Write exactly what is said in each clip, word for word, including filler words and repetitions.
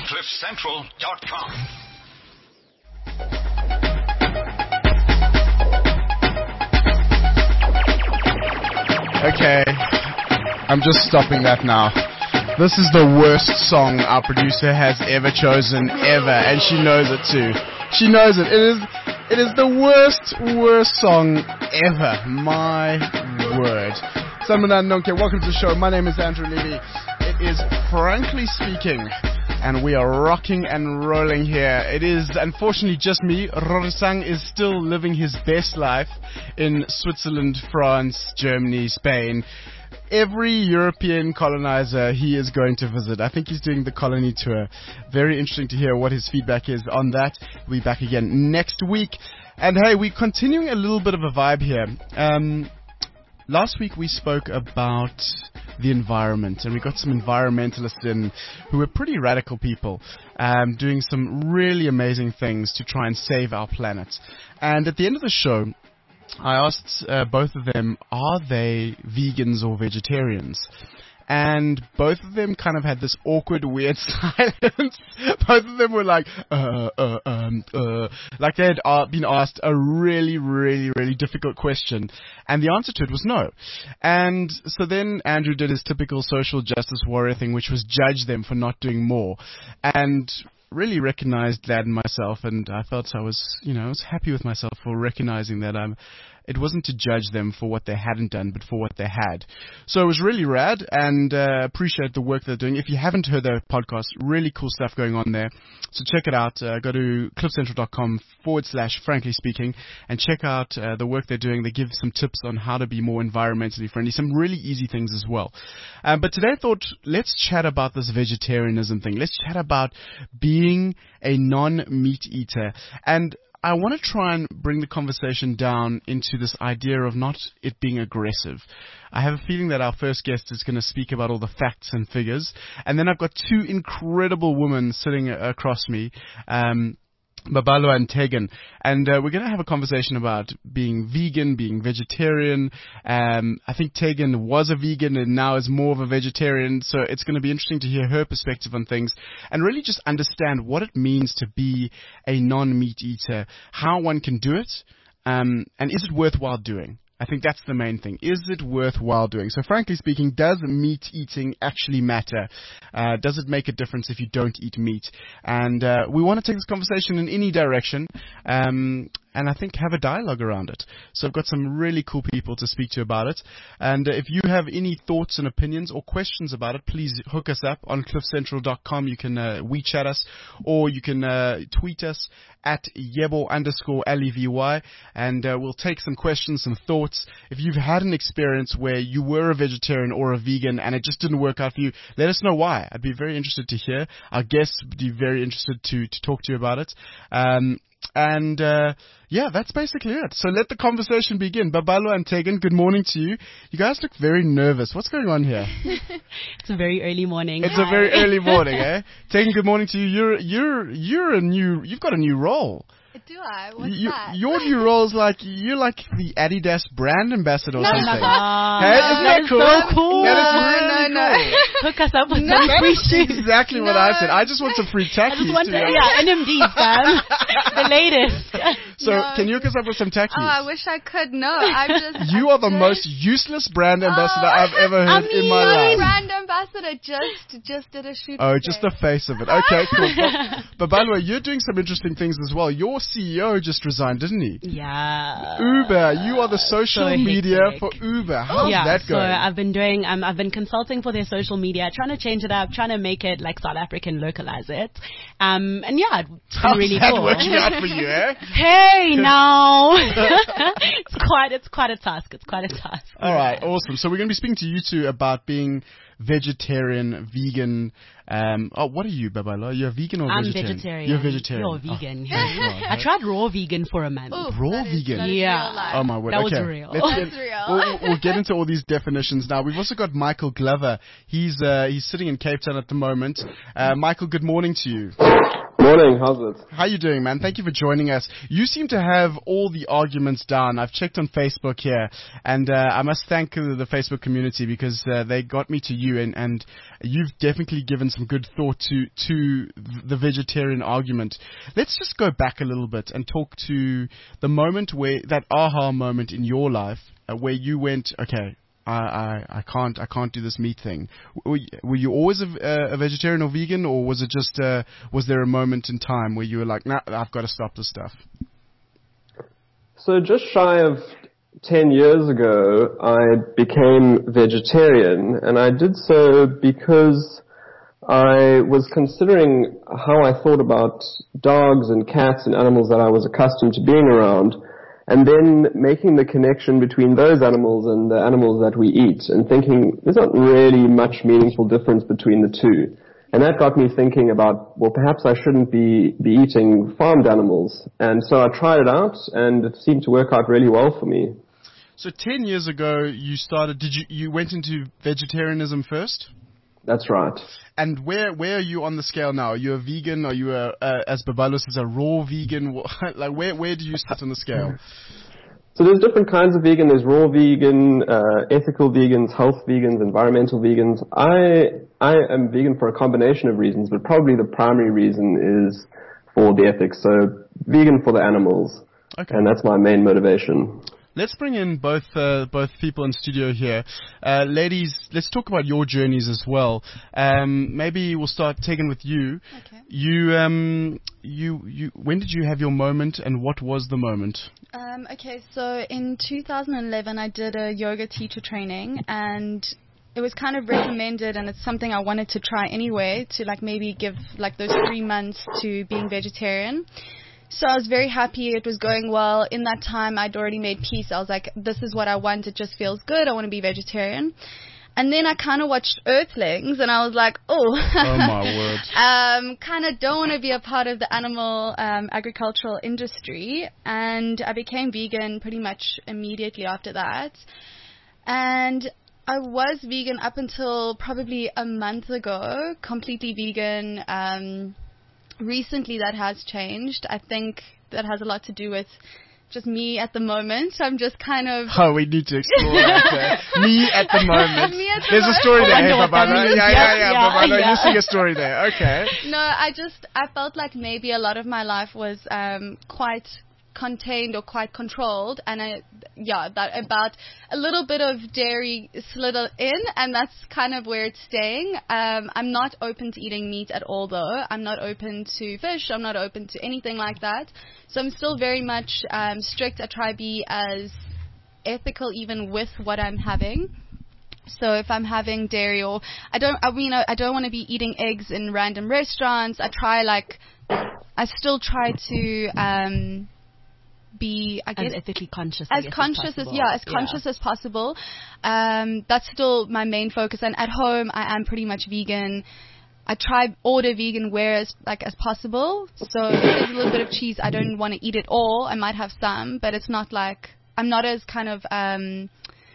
cliff central dot com. Okay, I'm just stopping that now. This is the worst song our producer has ever chosen, ever, and she knows it too. She knows it. It is, it is the worst, worst song ever. My word. Sanibonani nonke, welcome to the show. My name is Andrew Levy. It is Frankly Speaking, and we are rocking and rolling here. It is unfortunately just me. Rorisang is still living his best life in Switzerland, France, Germany, Spain. Every European colonizer he is going to visit. I think he's doing the colony tour. Very interesting to hear what his feedback is on that. We'll be back again next week. And hey, we're continuing a little bit of a vibe here. Um, last week we spoke about the environment, and we got some environmentalists in who were pretty radical people, um, doing some really amazing things to try and save our planet. And at the end of the show, I asked uh, both of them, are they vegans or vegetarians? And both of them kind of had this awkward, weird silence. Both of them were like, uh, uh, um, uh, like they had uh, been asked a really, really, really difficult question. And the answer to it was no. And so then Andrew did his typical social justice warrior thing, which was judge them for not doing more. And really recognized that in myself, and I felt I was, you know, I was happy with myself for recognizing that I'm, it wasn't to judge them for what they hadn't done, but for what they had. So it was really rad, and uh, appreciate the work they're doing. If you haven't heard their podcast, really cool stuff going on there. So check it out. Uh, go to cliffcentral.com forward slash frankly speaking, and check out uh, the work they're doing. They give some tips on how to be more environmentally friendly, some really easy things as well. Um, but today I thought, let's chat about this vegetarianism thing. Let's chat about being a non-meat eater. And I want to try and bring the conversation down into this idea of not it being aggressive. I have a feeling that our first guest is going to speak about all the facts and figures. And then I've got two incredible women sitting across me, um, Babalwa and Tegan, and uh, we're going to have a conversation about being vegan, being vegetarian. Um, I think Tegan was a vegan and now is more of a vegetarian, so it's going to be interesting to hear her perspective on things and really just understand what it means to be a non-meat eater, how one can do it, um, and is it worthwhile doing? I think that's the main thing. Is it worthwhile doing? So frankly speaking, does meat eating actually matter? Uh, does it make a difference if you don't eat meat? And uh, we want to take this conversation in any direction. Um, and I think have a dialogue around it. So I've got some really cool people to speak to about it. And uh, if you have any thoughts and opinions or questions about it, please hook us up on cliff central dot com. You can uh, WeChat us, or you can uh, tweet us at Yebo underscore L E V Y, and uh, we'll take some questions, some thoughts. If you've had an experience where you were a vegetarian or a vegan and it just didn't work out for you, let us know why. I'd be very interested to hear. Our guests would be very interested to, to talk to you about it. Um, And, uh, yeah, that's basically it. So let the conversation begin. Babalwa and Tegan, good morning to you. You guys look very nervous. What's going on here? It's a very early morning. It's Hi. a very early morning, eh? Tegan, good morning to you. You're, you're, you're a new, you've got a new role. Do I? What's you, that? Your new role is like, you're like the Adidas brand ambassador or no, something. No, no. Hey, isn't that, that cool? So cool. That is no, really no, cool. no. Hook us up with No, some free That's shoes. exactly what No. I said. I just want some free I tackies. just want to to, be honest. yeah, N M Ds, fam. The latest. So, No. can you hook us up with some tackies? Oh, I wish I could. No, I'm just. You I'm are the just, most useless brand ambassador Oh, I've ever heard I in mean, my no, life. brand ambassador just just did a shoot. Oh, today. just the face of it. Okay, cool. But, but by the way, you're doing some interesting things as well. Your C E O just resigned, didn't he? Yeah. Uber. You are the social So media hectic. for Uber. How's yeah, that so going? I've been doing, um, I've been consulting for their social media, trying to change it up, trying to make it like South African, localize it. Um, and yeah, it's been How's really that cool. working out for you, eh? Hey, now. it's quite, it's quite a task. It's quite a task. All right, awesome. So we're going to be speaking to you two about being vegetarian, vegan. Um, oh, what are you, Babala? You're vegan or I'm vegetarian? vegetarian. You're vegetarian. You're vegan. Oh, thank God, I tried raw vegan for a month. Ooh, Raw that is- vegan? that is Yeah. real life. Oh my word! That was okay, real. Let's That's get, real. We'll, we'll get into all these definitions now. We've also got Michael Glover. He's uh, he's sitting in Cape Town at the moment. Uh, Michael, good morning to you. Morning, how's it? How you doing, man? Thank you for joining us. You seem to have all the arguments down. I've checked on Facebook here, and uh, I must thank uh, the Facebook community because uh, they got me to you, and, and you've definitely given some good thought to to the vegetarian argument. Let's just go back a little bit and talk to the moment where, that aha moment in your life, uh, where you went, okay, I, I, I can't I can't do this meat thing. Were, were you always a, a vegetarian or vegan, or was it just uh, was there a moment in time where you were like, nah, I've got to stop this stuff? So just shy of ten years ago, I became vegetarian, and I did so because I was considering how I thought about dogs and cats and animals that I was accustomed to being around, and then making the connection between those animals and the animals that we eat, and thinking there's not really much meaningful difference between the two. And that got me thinking about, well, perhaps I shouldn't be, be eating farmed animals. And so I tried it out, and it seemed to work out really well for me. So ten years ago, you started, did you, you went into vegetarianism first? That's right. And where where are you on the scale now? Are you a vegan? Are you a, uh, as Babalos is a raw vegan? Like where where do you sit on the scale? So there's different kinds of vegan. There's raw vegan, uh, ethical vegans, health vegans, environmental vegans. I I am vegan for a combination of reasons, but probably the primary reason is for the ethics. So vegan for the animals, okay. And that's my main motivation. Let's bring in both uh, both people in studio here. Uh, ladies, let's talk about your journeys as well. Um, maybe we'll start taking with you. Okay. You, um, you, you. When did you have your moment, and what was the moment? Um, okay, so in two thousand eleven, I did a yoga teacher training, and it was kind of recommended, and it's something I wanted to try anyway, to like maybe give like those three months to being vegetarian. So I was very happy. It was going well. In that time, I'd already made peace. I was like, this is what I want. It just feels good. I want to be vegetarian. And then I kind of watched Earthlings, and I was like, oh. Oh, my word. um, kind of don't want to be a part of the animal um, agricultural industry. And I became vegan pretty much immediately after that. And I was vegan up until probably a month ago, completely vegan. Um Recently, that has changed. I think that has a lot to do with just me at the moment. So I'm just kind of... Oh, we need to explore that. Uh, me at the moment. Me at the There's moment. a story there, hey, I know what that Babana. means. Yeah, yeah, Yeah, yeah, yeah, Babana. yeah. You see a story there. Okay. No, I just, I felt like maybe a lot of my life was um, quite contained or quite controlled, and I, yeah, that about a little bit of dairy slid in, and that's kind of where it's staying. Um, I'm not open to eating meat at all, though. I'm not open to fish. I'm not open to anything like that. So I'm still very much um, strict. I try to be as ethical even with what I'm having. So if I'm having dairy, or I don't, I mean, I don't want to be eating eggs in random restaurants. I try like, I still try to. Um, be I guess as ethically conscious as I guess, conscious as, as yeah as conscious yeah. as possible. Um that's still my main focus, and at home I am pretty much vegan. I try order vegan ware as like as possible, so if there's a little bit of cheese, I don't want to eat it all. I might have some, but it's not like I'm not as kind of um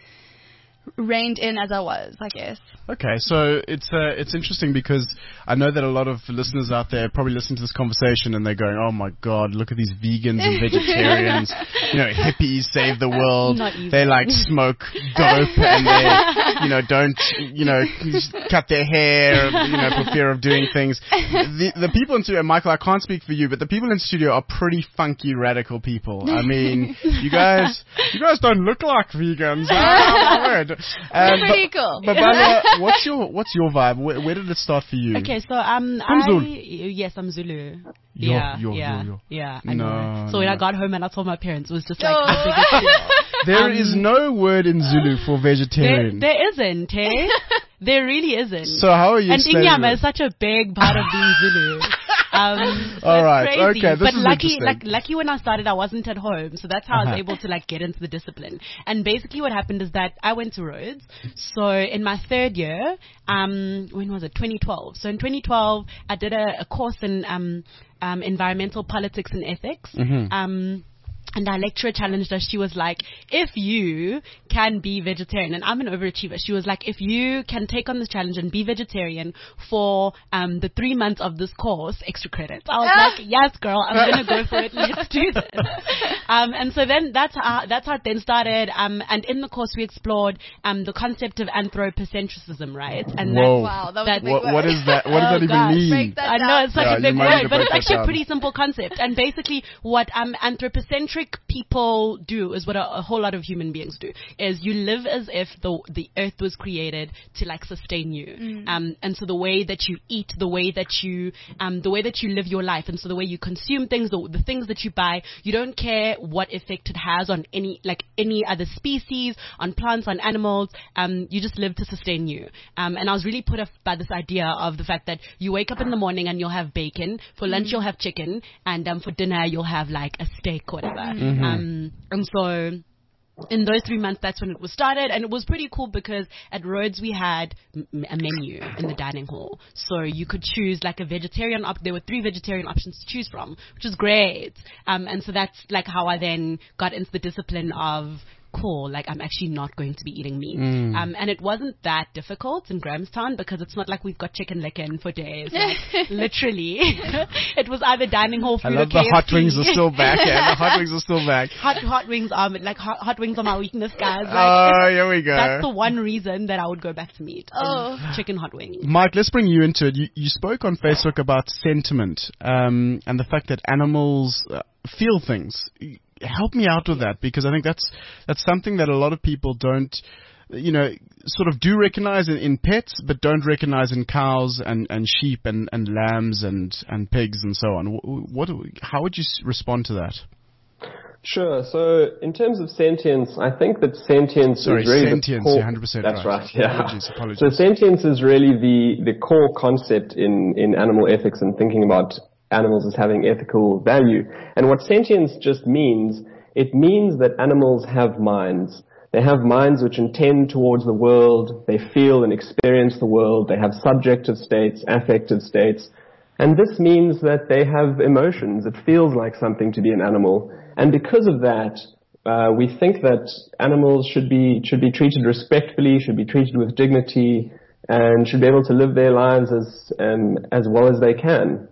reined in as I was, I guess. Okay, so it's uh, it's interesting because I know that a lot of listeners out there probably listen to this conversation and they're going, oh my God, look at these vegans and vegetarians, you know, hippies save the world. Not even. They like smoke dope and they, you know, don't, you know, cut their hair, you know, for fear of doing things. The, the people in studio, Michael, I can't speak for you, but the people in studio are pretty funky, radical people. I mean, you guys, you guys don't look like vegans. Oh, my word. Um, pretty cool. But Babala, what's your what's your vibe? Where, where did it start for you? Okay, so um, From I Zulu. yes, I'm Zulu. Yo, yeah, yo, yeah, yo, yo. yeah. I No, know. So when no. I got home and I told my parents, it was just like Oh. the biggest deal. There Um, is no word in Zulu for There, vegetarian. there isn't, eh? There really isn't. So how are you and explaining Inyama it? is such a big part of being Zulu. Um, so All it's right, crazy. okay, this but is lucky, interesting. like lucky when I started, I wasn't at home, so that's how I Uh-huh. was able to like get into the discipline. And basically, what happened is that I went to Rhodes. So in my third year, um, when was it? twenty twelve. So in twenty twelve, I did a, a course in um, um, environmental politics and ethics. Mhm. Um, And our lecturer challenged us. She was like, if you can be vegetarian, and I'm an overachiever, she was like, if you can take on this challenge and be vegetarian for um, the three months of this course, extra credits. I was like, yes, girl, I'm going to go for it. Let's do this. Um, and so then that's how, that's how it then started. Um, and in the course, we explored um, the concept of anthropocentrism, right? And Whoa. Wow, that was That- a big What, word. what is that? What does Oh, that even God. mean? Break that I down. know it's such Yeah, a you big might need word, to but break it's that actually down. a pretty simple concept. And basically, what um, anthropocentric people do is what a, a whole lot of human beings do: is you live as if the the earth was created to like sustain you. Um, and so the way that you eat, the way that you um, the way that you live your life, and so the way you consume things, the, the things that you buy, you don't care what effect it has on any like any other species, on plants, on animals. Um, you just live to sustain you. Um, and I was really put off by this idea of the fact that you wake up in the morning and you'll have bacon, for lunch you'll have chicken, and um, for dinner you'll have like a steak or whatever. Um, and so in those three months, that's when it was started, and it was pretty cool because at Rhodes we had m- a menu in the dining hall, so you could choose like a vegetarian op- there were three vegetarian options to choose from, which was great. Um, and so that's like how I then got into the discipline of cool, like I'm actually not going to be eating meat. Mm. Um, and it wasn't that difficult in Grahamstown because it's not like we've got chicken licking for days. Like, literally, it was either dining hall I food love or the K F C. hot wings are still back. Yeah, the hot wings are still back. Hot hot wings are like hot, hot wings are my weakness, guys. Like, Oh, here we go. that's the one reason that I would go back to meat. is Oh. chicken hot wings. Mike, let's bring you into it. You, you spoke on Facebook about sentiment um, and the fact that animals uh, feel things. Help me out with that, because I think that's that's something that a lot of people don't, you know, sort of do recognize in, in pets, but don't recognize in cows and, and sheep and, and lambs and, and pigs and so on. What, how would you s- respond to that? Sure. So in terms of sentience, I think that sentience Sorry, is really sentience, the you're core, one hundred percent That's right. right. Yeah. Apologies, apologies. So sentience is really the the core concept in in animal ethics and thinking about animals as having ethical value. And what sentience just means, it means that animals have minds. They have minds which intend towards the world. They feel and experience the world. They have subjective states, affective states. And this means that they have emotions. It feels like something to be an animal. And because of that, uh, we think that animals should be, should be treated respectfully, should be treated with dignity, and should be able to live their lives as, um, as well as they can.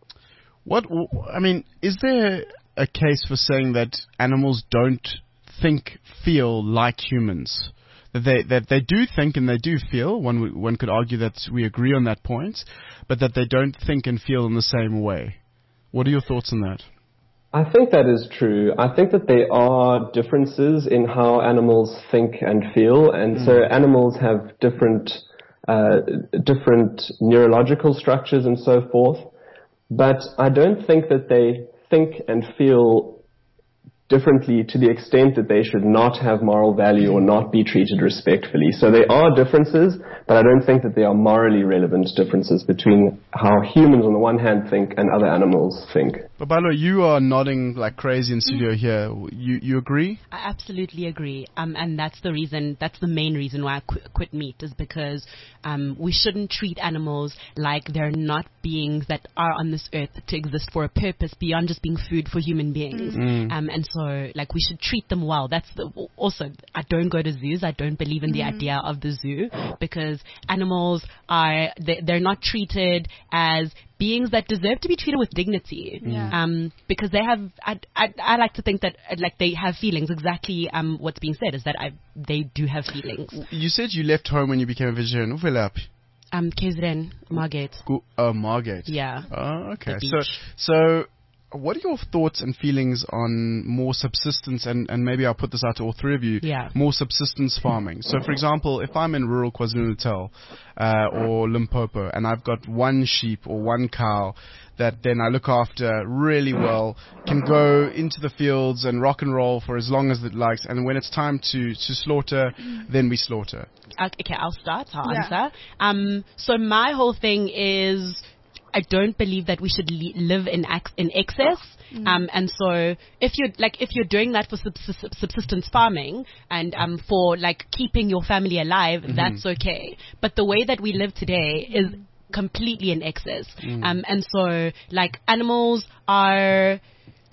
What, I mean, is there a case for saying that animals don't think, feel like humans? That they, that they do think and they do feel, one, w- one could argue that we agree on that point, but that they don't think and feel in the same way. What are your thoughts on that? I think that is true. I think that there are differences in how animals think and feel, and mm. so animals have different, uh, different neurological structures and so forth. But I don't think that they think and feel differently to the extent that they should not have moral value or not be treated respectfully. So there are differences, but I don't think that there are morally relevant differences between how humans on the one hand think and other animals think. Babalo, you are nodding like crazy in studio mm. here. You you agree? I absolutely agree. Um, and that's the reason, that's the main reason why I qu- quit meat, is because um, we shouldn't treat animals like they're not beings that are on this earth to exist for a purpose beyond just being food for human beings. Mm. Um, and so, like, we should treat them well. That's the, also, I don't go to zoos. I don't believe in the mm. idea of the zoo, because animals are, they, they're not treated as beings that deserve to be treated with dignity. Yeah. Um, because they have, I, I, I like to think that uh, like they have feelings. Exactly um, what's being said is that I, they do have feelings. You said you left home when you became a vegetarian. Uvela up? Um, K Z N, Margate. Go, uh, Margate. Yeah. Oh, okay. So, so what are your thoughts and feelings on more subsistence, and, and maybe I'll put this out to all three of you, yeah. more subsistence farming? So, for example, if I'm in rural KwaZulu-Natal uh, or Limpopo and I've got one sheep or one cow that then I look after really well, can go into the fields and rock and roll for as long as it likes, and when it's time to, to slaughter, then we slaughter. Okay, I'll start. I'll yeah. answer. Um, so my whole thing is, I don't believe that we should li- live in ac- in excess. Mm. Um, and so if you're like if you're doing that for subs- subsistence farming and um, for like keeping your family alive, mm-hmm. that's okay. But the way that we live today is completely in excess. Mm. Um, and so like animals are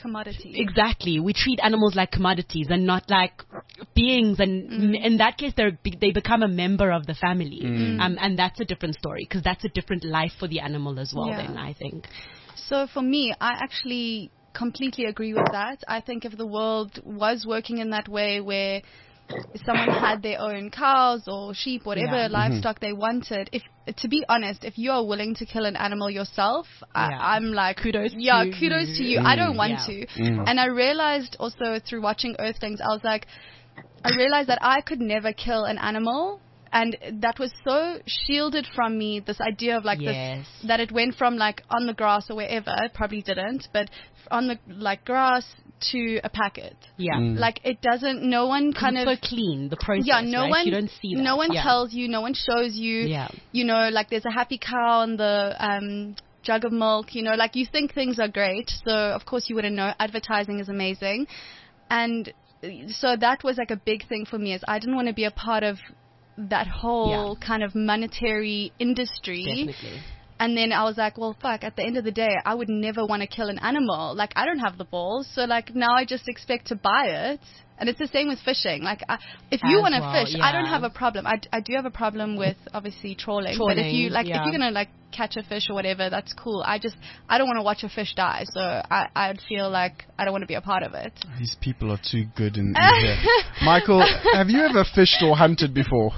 commodity. Exactly. We treat animals like commodities and not like beings. And Mm. in that case, they're, be- they become a member of the family. Mm. Um, and that's a different story because that's a different life for the animal as well, Yeah. then, I think. So for me, I actually completely agree with that. I think if the world was working in that way where someone had their own cows or sheep, whatever Yeah. livestock they wanted, if to be honest, if you are willing to kill an animal yourself, Yeah. I, I'm like, Kudos yeah, to kudos you. to you. I don't want Yeah. to. Mm. And I realized also through watching Earthlings, I was like, I realized that I could never kill an animal. And that was so shielded from me, this idea of like Yes. this, that it went from like on the grass or wherever, it probably didn't, but on the like grass to a packet. Yeah. Mm. Like it doesn't, no one kind It's of, so clean, the process, yeah, no right? one, You don't see that. no one Yeah. tells you, no one shows you, Yeah. you know, like there's a happy cow on the um, jug of milk, you know, like you think things are great, so of course you wouldn't know. Advertising is amazing. And so that was like a big thing for me, is I didn't want to be a part of that whole kind of monetary industry. Definitely. And then I was like, well, fuck, at the end of the day, I would never want to kill an animal. Like, I don't have the balls. So, like, now I just expect to buy it. And it's the same with fishing. Like, I, if you As want to well, fish, I don't yeah. have a problem. I, I do have a problem with, obviously, trawling. But if you, Trawling, like, yeah. if you're going to, like, catch a fish or whatever, that's cool. I just, I don't want to watch a fish die. So I, I'd feel like I don't want to be a part of it. These people are too good in, in here. Michael, have you ever fished or hunted before?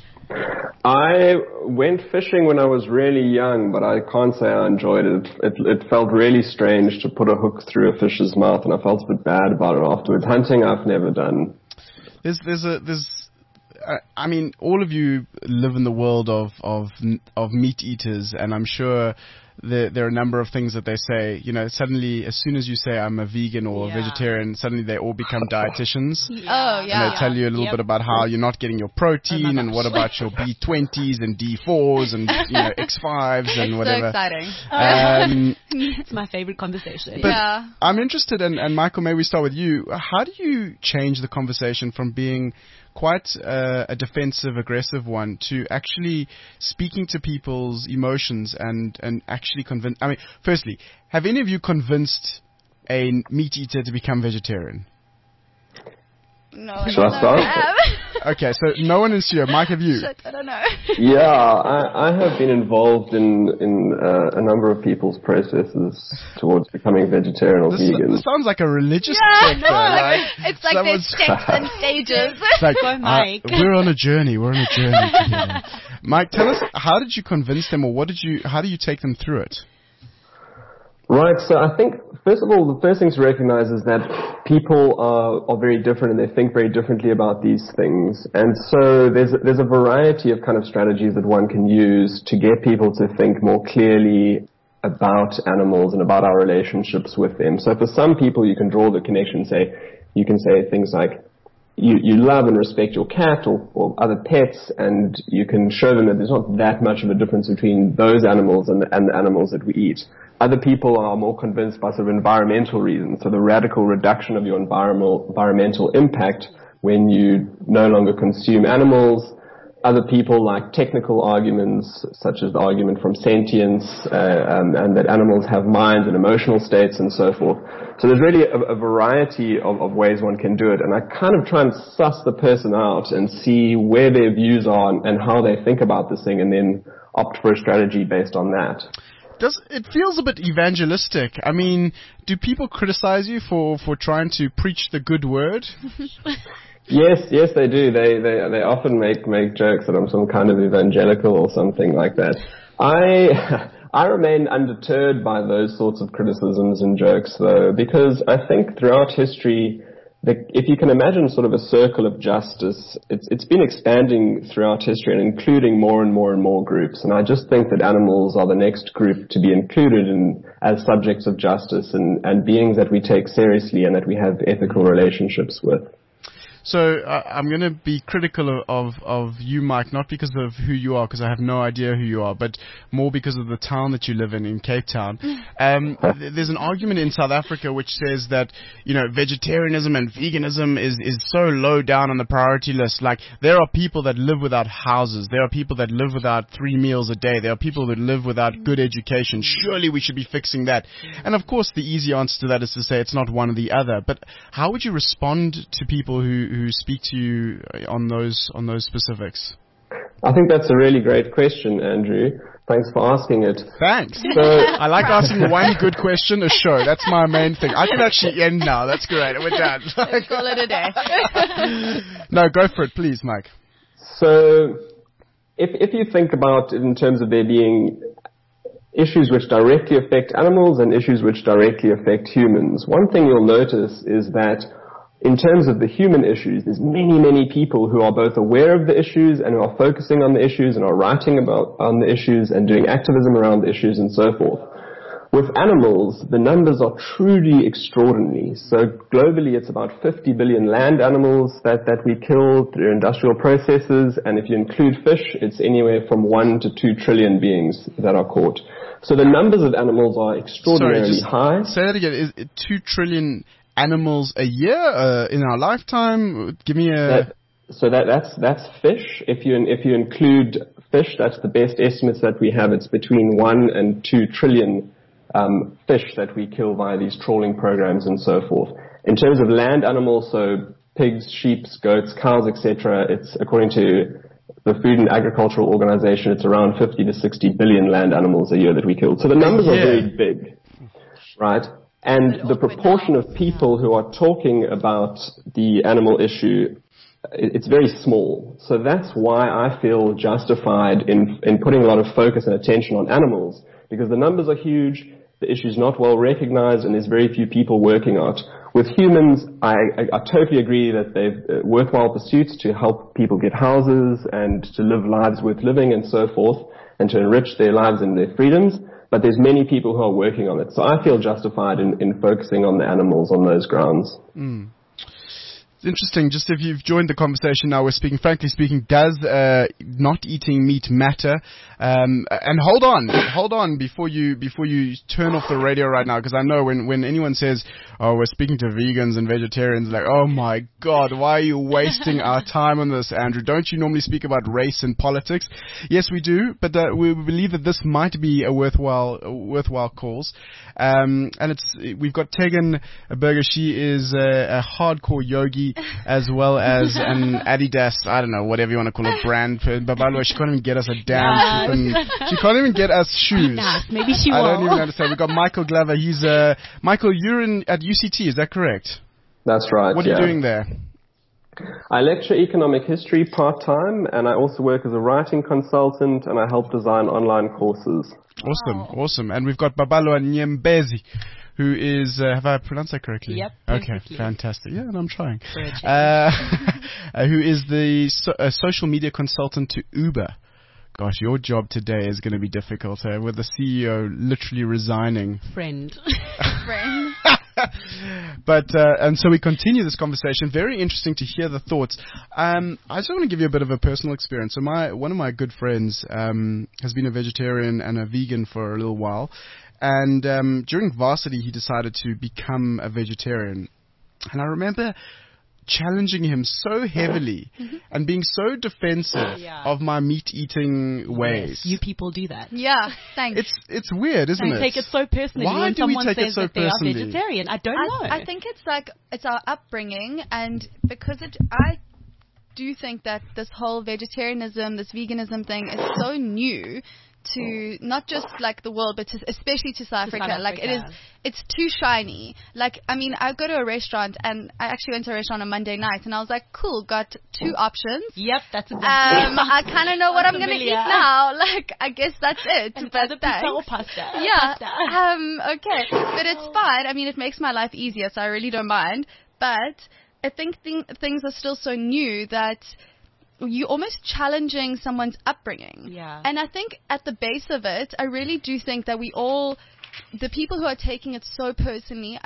I went fishing when I was really young, but I can't say I enjoyed it. It, it felt really strange to put a hook through a fish's mouth, and I felt a bit bad about it afterwards. Hunting, I've never done. There's, there's a, there's, uh, I mean, all of you live in the world of, of, of meat eaters, and I'm sure there, there are a number of things that they say. You know, suddenly, as soon as you say I'm a vegan or Yeah. a vegetarian, suddenly they all become dietitians. Oh, yeah. And they tell you a little Yep. bit about how you're not getting your protein, Oh my and what gosh. about your B twenties and D fours and you know X fives and It's whatever. so exciting. Um, It's my favorite conversation. but Yeah. I'm interested, in, and Michael, may we start with you? How do you change the conversation from being quite uh, a defensive, aggressive one to actually speaking to people's emotions and, and actually convince? I mean, firstly, have any of you convinced a meat eater to become vegetarian? No, I Shall don't I know. start? I Okay, so no one in studio. Mike, have you? have. Shit, I don't know. Yeah, I, I have been involved in in uh, a number of people's processes towards becoming vegetarian or This, vegan. this sounds like a religious Yeah, sector. no, like, it's like someone's- there's steps and stages. It's like, Go, uh, Mike. we're on a journey. We're on a journey together. Mike, tell us, how did you convince them, or what did you? How do you take them through it? Right, so I think, first of all, the first thing to recognize is that people are, are very different and they think very differently about these things. And so there's, there's a variety of kind of strategies that one can use to get people to think more clearly about animals and about our relationships with them. So for some people, you can draw the connection, say, you can say things like, you, you love and respect your cat or, or other pets, and you can show them that there's not that much of a difference between those animals and the, and the animals that we eat. Other people are more convinced by sort of environmental reasons, so the radical reduction of your environmental, environmental impact when you no longer consume animals. Other people like technical arguments, such as the argument from sentience, uh, um, and that animals have minds and emotional states and so forth. So there's really a, a variety of, of ways one can do it, and I kind of try and suss the person out and see where their views are and, and how they think about this thing, and then opt for a strategy based on that. Does it feels a bit evangelistic? I mean, do people criticize you for, for trying to preach the good word? Yes, yes, they do. They they they often make make jokes that I'm some kind of evangelical or something like that. I I remain undeterred by those sorts of criticisms and jokes, though, because I think throughout history, the, if you can imagine sort of a circle of justice, it's it's been expanding throughout history and including more and more and more groups. And I just think that animals are the next group to be included in as subjects of justice and and beings that we take seriously and that we have ethical relationships with. So uh, I'm going to be critical of, of of you, Mike, not because of who you are, because I have no idea who you are, but more because of the town that you live in, in Cape Town. Um, th- there's an argument in South Africa which says that, you know, vegetarianism and veganism is, is so low down on the priority list. Like, there are people that live without houses. There are people that live without three meals a day. There are people that live without good education. Surely we should be fixing that. And of course, the easy answer to that is to say it's not one or the other. But how would you respond to people who, who speak to you on those on those specifics? I think that's a really great question, Andrew. Thanks for asking it. Thanks. So, I like asking one good question a show. That's my main thing. I can actually end now. That's great. We're done. Let's call it a day. No, go for it, please, Mike. So, if if you think about it in terms of there being issues which directly affect animals and issues which directly affect humans, one thing you'll notice is that in terms of the human issues, there's many, many people who are both aware of the issues and who are focusing on the issues and are writing about on the issues and doing activism around the issues and so forth. With animals, the numbers are truly extraordinary. So globally, it's about fifty billion land animals that, that we kill through industrial processes, and if you include fish, it's anywhere from one to two trillion beings that are caught. So the numbers of animals are extraordinarily Sorry, just high. Say that again. Is it two trillion animals a year uh, in our lifetime? Give me a... That, so that, that's, that's fish. If you, if you include fish, that's the best estimates that we have. It's between one and two trillion um, fish that we kill via these trawling programs and so forth. In terms of land animals, so pigs, sheep, goats, cows, et cetera, it's according to the Food and Agricultural Organization, it's around fifty to sixty billion land animals a year that we kill. So the numbers yeah. are very big, right? And the proportion of people who are talking about the animal issue, it's very small. So that's why I feel justified in, in putting a lot of focus and attention on animals, because the numbers are huge, the issue is not well recognized, and there's very few people working on it. With humans, I, I, I totally agree that they're uh, worthwhile pursuits to help people get houses and to live lives worth living and so forth, and to enrich their lives and their freedoms. But there's many people who are working on it. So I feel justified in, in focusing on the animals on those grounds. Mm. It's interesting. Just if you've joined the conversation now, we're speaking, frankly speaking, does uh, not eating meat matter? Um, and hold on, hold on before you before you turn off the radio right now, because I know when, when anyone says, oh, we're speaking to vegans and vegetarians, like, oh my God, why are you wasting our time on this, Andrew? Don't you normally speak about race and politics? Yes, we do, but uh, we believe that this might be a worthwhile a worthwhile cause. Um, and it's we've got Tegan Berger. She is a, a hardcore yogi, as well as an Adidas, I don't know, whatever you want to call it, brand. Babalwa, she can't even get us a damn flippin', she can't even get us shoes. Nah, maybe she I will. don't even understand. We've got Michael Glover. He's, uh, Michael, you're in, at U C T, is that correct? That's right. What are yeah. you doing there? I lecture economic history part-time, and I also work as a writing consultant, and I help design online courses. Awesome, awesome. And we've got Babalwa Nyembezi, who is, uh, have I pronounced that correctly? Yep. Okay, perfectly. fantastic. Yeah, and I'm trying. Uh, uh, who is the so, uh, social media consultant to Uber. Gosh, your job today is going to be difficult, uh, with the C E O literally resigning. Friend. Friend. But, uh, and so we continue this conversation. Very interesting to hear the thoughts. Um, I just want to give you a bit of a personal experience. So my, one of my good friends, um, has been a vegetarian and a vegan for a little while. And, um, during varsity, he decided to become a vegetarian. And I remember challenging him so heavily and being so defensive Yeah. of my meat-eating ways. Yes, you people do that. Yeah, thanks. It's it's weird, isn't You it? take it so personally Why when do we someone take it says so that they are personally? vegetarian. I don't know. I, I think it's like it's our upbringing, and because it, I do think that this whole vegetarianism, this veganism thing is so new to not just like the world, but to, especially to South To Africa. South Like it is, Africa. it's too shiny. Like I mean, I go to a restaurant, and I actually went to a restaurant on Monday night, and I was like, cool, got two options. Yep, that's exactly. Um, I kind of know what I'm gonna eat Familiar. now. Like, I guess that's it. And but either pizza thanks. or pasta. Yeah. Pasta. Um. Okay. But it's fine. I mean, it makes my life easier, so I really don't mind. But I think th- things are still so new that you're almost challenging someone's upbringing. Yeah. And I think at the base of it, I really do think that we all, the people who are taking it so personally, I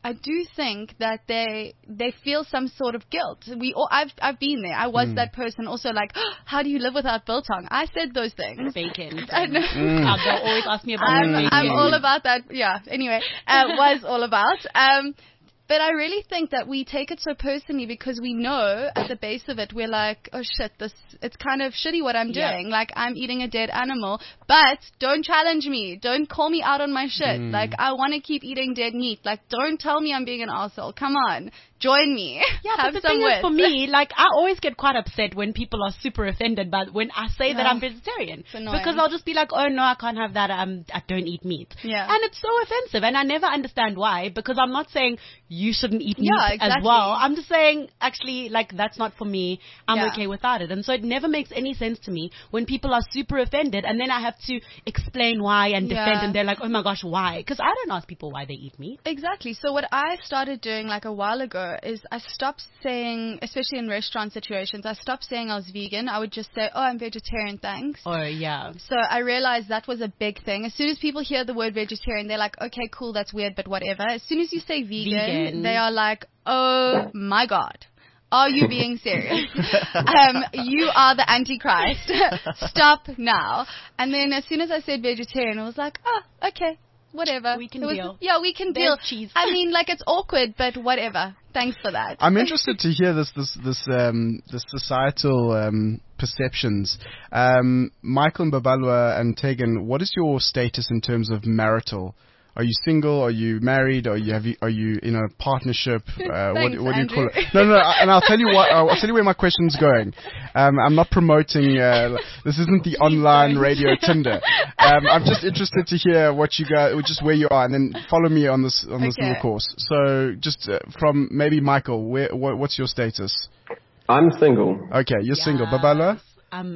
I do think that they they feel some sort of guilt. We all, I've I've been there. I was mm. that person also. Like, oh, how do you live without biltong? I said those things. Bacon. I know. Mm. They'll always ask me about I'm, bacon. I'm all about that. Yeah. Anyway, uh, was all about. Um, But I really think that we take it so personally because we know at the base of it, we're like, oh shit, this, it's kind of shitty what I'm doing. Yeah. Like, I'm eating a dead animal, but don't challenge me. Don't call me out on my shit. Mm. Like, I want to keep eating dead meat. Like, don't tell me I'm being an arsehole. Come on. Join me. Yeah, Have but the some thing wit. is, for me, like, I always get quite upset when people are super offended by when I say yeah. that I'm vegetarian. Because I'll just be like, oh no, I can't have that. Um, I don't eat meat. Yeah. And it's so offensive. And I never understand why. Because I'm not saying you shouldn't eat meat yeah, exactly. as well. I'm just saying, actually, like, that's not for me. I'm yeah. okay without it. And so it never makes any sense to me when people are super offended and then I have to explain why and defend yeah. and they're like, oh my gosh, why? Because I don't ask people why they eat meat. Exactly. So what I started doing like a while ago is I stopped saying, especially in restaurant situations, I stopped saying I was vegan. I would just say, oh, I'm vegetarian, thanks. Oh, yeah. So I realized that was a big thing. As soon as people hear the word vegetarian, they're like, okay, cool, that's weird, but whatever. As soon as you say vegan, vegan. they are like, oh my God. Are you being serious? um, you are the Antichrist. Stop now. And then as soon as I said vegetarian, I was like, oh, okay. Whatever. We can was, deal. Yeah, we can There's deal. Cheese. I mean, like, it's awkward, but whatever. Thanks for that. I'm interested to hear this, this, this, um, this societal um, perceptions. Um, Michael and Babalwa and Tegan, what is your status in terms of marital? Are you single? Are you married? Are you have you, are you in a partnership? Uh, Thanks, what, what do you Andrew. call it? No, no, no. And I'll tell you what. I'll tell you where my question's going. Um, I'm not promoting. Uh, this isn't the online radio Tinder. Um, I'm just interested to hear what you guys, just where you are, and then follow me on this on this okay. little course. So, just uh, from maybe Michael, where what, what's your status? I'm single. Okay, you're yes. single. Babalwa? Um,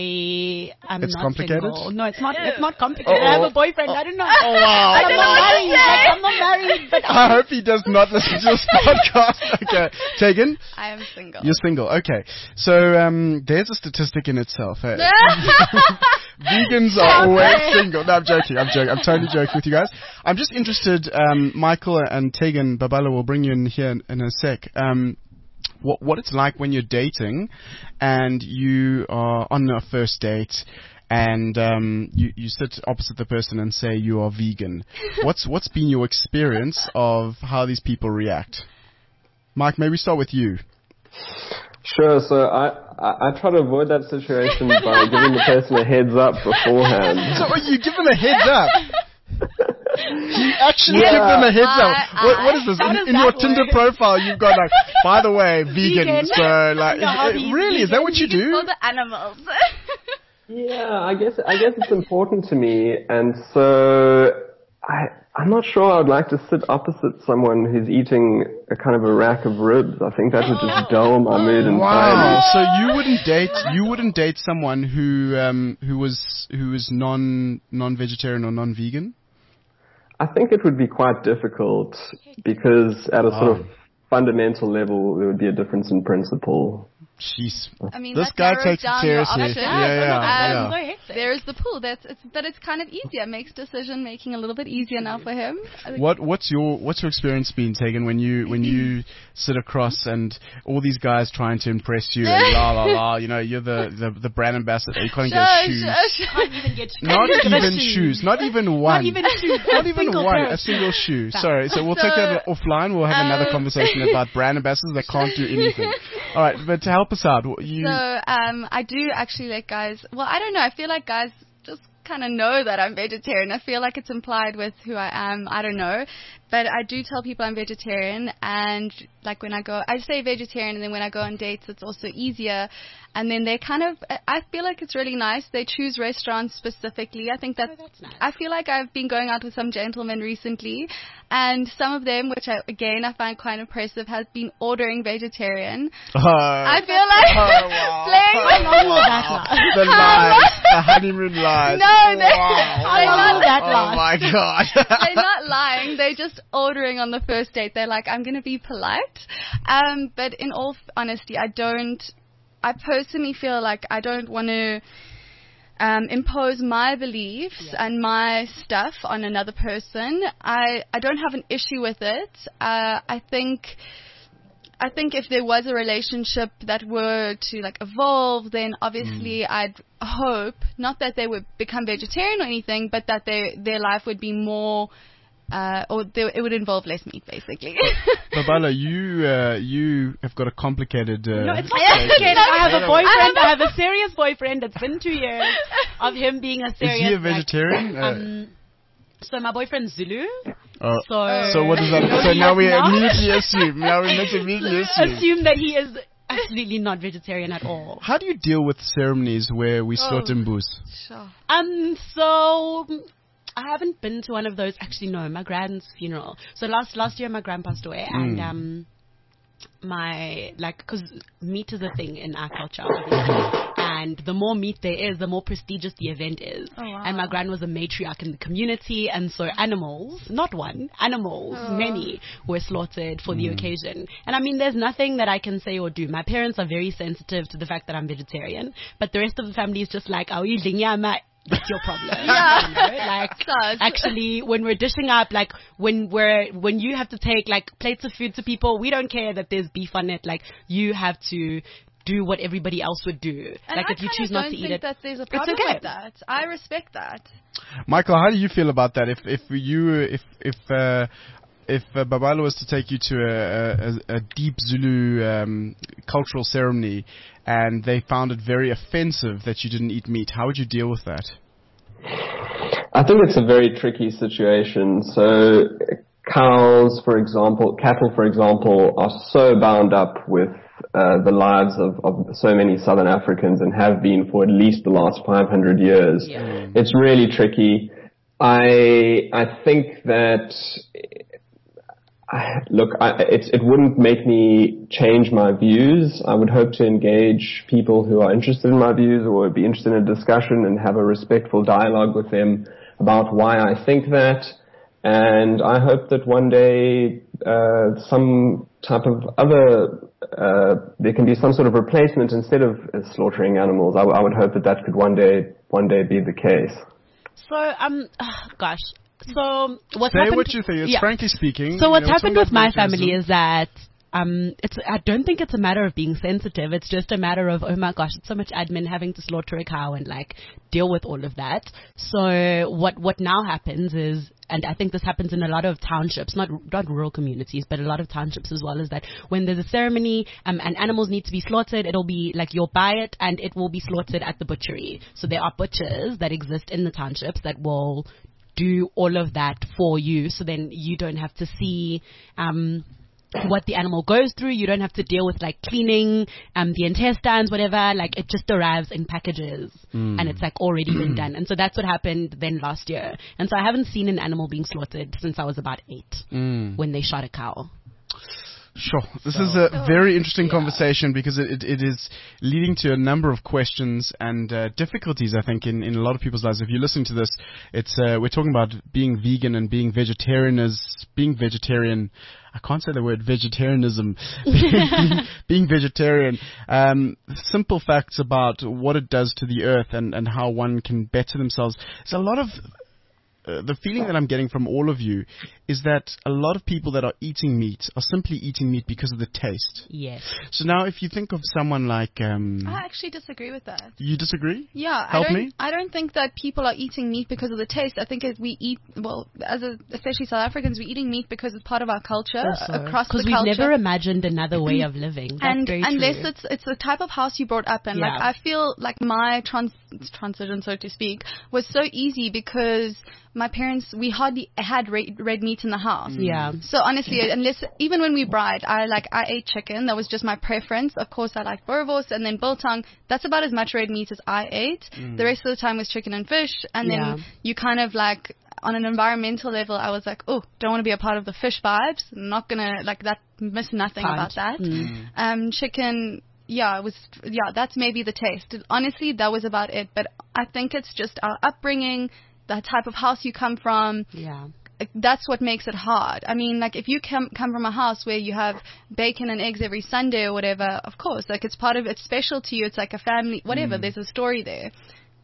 I am it's not complicated? single. No, it's not. It's not complicated. Uh-oh. I have a boyfriend. Oh. I don't know. Oh wow! I'm not married. Like, I'm not married. But I hope he does not listen to this podcast. Okay, Tegan. I am single. You're single. Okay, so um, there's a statistic in itself. Hey? Vegans are always single. No, I'm joking. I'm joking. I'm totally joking with you guys. I'm just interested. Um, Michael and Tegan, Babalwa will bring you in here in, in a sec. Um, What, what it's like when you're dating and you are on a first date and um, you, you sit opposite the person and say you are vegan. What's what's been your experience of how these people react? Mike, maybe start with you. Sure. So I, I, I try to avoid that situation by giving the person a heads up beforehand. So are you giving a heads up? You actually Yeah. give them a heads up. I- What, what is this? How In, does in your that Tinder work? profile, you've got like, by the way, vegan. Vegan. So like, No, is- he's really, is that what you do? For the animals. Yeah, I guess I guess it's important to me, and so I I'm not sure I would like to sit opposite someone who's eating a kind of a rack of ribs. I think that would just dull my mood entirely. Wow. So you wouldn't date you wouldn't date someone who um who was who is non non vegetarian or non vegan? I think it would be quite difficult because at a sort of fundamental level there would be a difference in principle. Jeez. I mean, This that guy narrows takes it down your seriously. options. Yeah, yeah, Um, yeah. So hectic. There's the pool. That's it's, but it's kind of easier. Makes decision making a little bit easier now for him. I think- What what's your what's your experience been, Tegan, when you when you sit across and all these guys trying to impress you and la la la, you know, you're the, the, the brand ambassador, you can't get Shush, shoes. shush, Can't even get Not can't even get shoes, not even one. Not even shoes. Not A even single one, pair a of single shoes. shoe. Fact. Sorry, so we'll take So, that offline. We'll have another um, conversation about brand ambassadors that can't do anything. All right, but to help us out, you. So um, I do actually let guys. Well, I don't know. I feel like guys just kind of know that I'm vegetarian. I feel like it's implied with who I am. I don't know, but I do tell people I'm vegetarian. And like when I go, I say vegetarian, and then when I go on dates, it's also easier. And then they kind of, I feel like it's really nice. They choose restaurants specifically. I think that Oh, that's nice. I feel like I've been going out with some gentlemen recently, and some of them, which I, again I find quite impressive, has been ordering vegetarian. Uh, I feel like oh, wow. playing How with long will that last? the lies, the honeymoon lies. No, they- wow. they're not that Oh last. my god. They're not lying. They're just ordering on the first date. They're like, I'm going to be polite. Um, but in all f- honesty, I don't, I personally feel like I don't want to, um, impose my beliefs Yeah. and my stuff on another person. I, I don't have an issue with it. Uh, I think I think if there was a relationship that were to like evolve, then obviously Mm. I'd hope not that they would become vegetarian or anything, but that their their life would be more. Uh, or they, it would involve less meat, basically. Babala, you uh, you have got a complicated. Uh, No, it's not Yeah. complicated. I have a No. boyfriend. I have a serious boyfriend. It's been two years of him being a Is serious. he a like, vegetarian? Uh, um, so my boyfriend's Zulu. oh. So So what does that? No, So he now is we not. immediately assume. Now we immediately assume. assume that he is absolutely not vegetarian at all. How do you deal with ceremonies where we slaughter Oh. mbuzi? Sure. Um, so I haven't been to one of those. Actually, no, my grand's funeral. So last last year, my grand passed away, and Mm. um, my like because meat is a thing in our culture, obviously. And the more meat there is, the more prestigious the event is. Oh, wow. And my gran was a matriarch in the community, and so animals, not one, animals, Oh. many were slaughtered for the occasion. And I mean, there's nothing that I can say or do. My parents are very sensitive to the fact that I'm vegetarian, but the rest of the family is just like, are you eating yama? That's your problem. Yeah. You know? Like, Sucks. actually, when we're dishing up, like, when we're, when you have to take, like, plates of food to people, we don't care that there's beef on it. Like, you have to do what everybody else would do. And like, I if you kinda choose not don't to eat think it. that there's a problem okay. with that. I respect that. Michael, how do you feel about that? If if you if if uh, if uh, Babala was to take you to a, a, a deep Zulu um, cultural ceremony, and they found it very offensive that you didn't eat meat, how would you deal with that? I think it's a very tricky situation. So cows, for example, cattle, for example, are so bound up with uh, the lives of, of so many Southern Africans and have been for at least the last five hundred years. Yeah. It's really tricky. I I think that I, look, I, it it wouldn't make me change my views. I would hope to engage people who are interested in my views or would be interested in a discussion and have a respectful dialogue with them about why I think that. And I hope that one day uh, some type of other, uh, there can be some sort of replacement instead of uh, slaughtering animals. I, w- I would hope that that could one day one day be the case. So, um, gosh. So, what's Say happened? what you think. It's yeah. frankly speaking. So you what's know, happened talking with my about family veganism. is that um, it's I don't think it's a matter of being sensitive. It's just a matter of, oh my gosh, it's so much admin having to slaughter a cow and like deal with all of that. So what what now happens is, and I think this happens in a lot of townships, not not rural communities, but a lot of townships as well, is that when there's a ceremony um, and animals need to be slaughtered, it'll be like you'll buy it and it will be slaughtered at the butchery. So there are butchers that exist in the townships that will do all of that for you, so then you don't have to see um, what the animal goes through. You don't have to deal with like cleaning um, the intestines, whatever. Like it just arrives in packages Mm. and it's like already been done. And so that's what happened then last year. And so I haven't seen an animal being slaughtered since I was about eight Mm. when they shot a cow. Sure. This is a very interesting conversation because it, it, it is leading to a number of questions and uh, difficulties, I think, in, in a lot of people's lives. If you listen to this, it's uh, we're talking about being vegan and being vegetarian as being vegetarian. I can't say the word vegetarianism. being, being vegetarian. Um, simple facts about what it does to the earth and, and how one can better themselves. There's a lot of Uh, the feeling that I'm getting from all of you is that a lot of people that are eating meat are simply eating meat because of the taste. Yes. So now if you think of someone like... Um, I actually disagree with that. you disagree? Yeah, Help I don't. me? I don't think that people are eating meat because of the taste. I think if we eat, well, as a, especially South Africans, we're eating meat because it's part of our culture across the Because we've culture. never imagined another way of living. That's and very unless true. it's it's the type of house you brought up in. Like Yeah. I feel like my trans transition, so to speak, was so easy because my parents, we hardly had red, red meat in the house. Yeah. So honestly, unless even when we bride, I like I ate chicken. That was just my preference. Of course, I like boerewors and then biltong. That's about as much red meat as I ate. The rest of the time was chicken and fish. And then Yeah. you kind of like on an environmental level, I was like, oh, don't want to be a part of the fish vibes. Not gonna like that. Miss nothing Can't. about that. Mm. Um, chicken. Yeah, it was. Yeah, that's maybe the taste. Honestly, that was about it. But I think it's just our upbringing, the type of house you come from. Yeah. That's what makes it hard. I mean, like if you come come from a house where you have bacon and eggs every Sunday or whatever, of course, like it's part of it's special to you. It's like a family, whatever. Mm. There's a story there.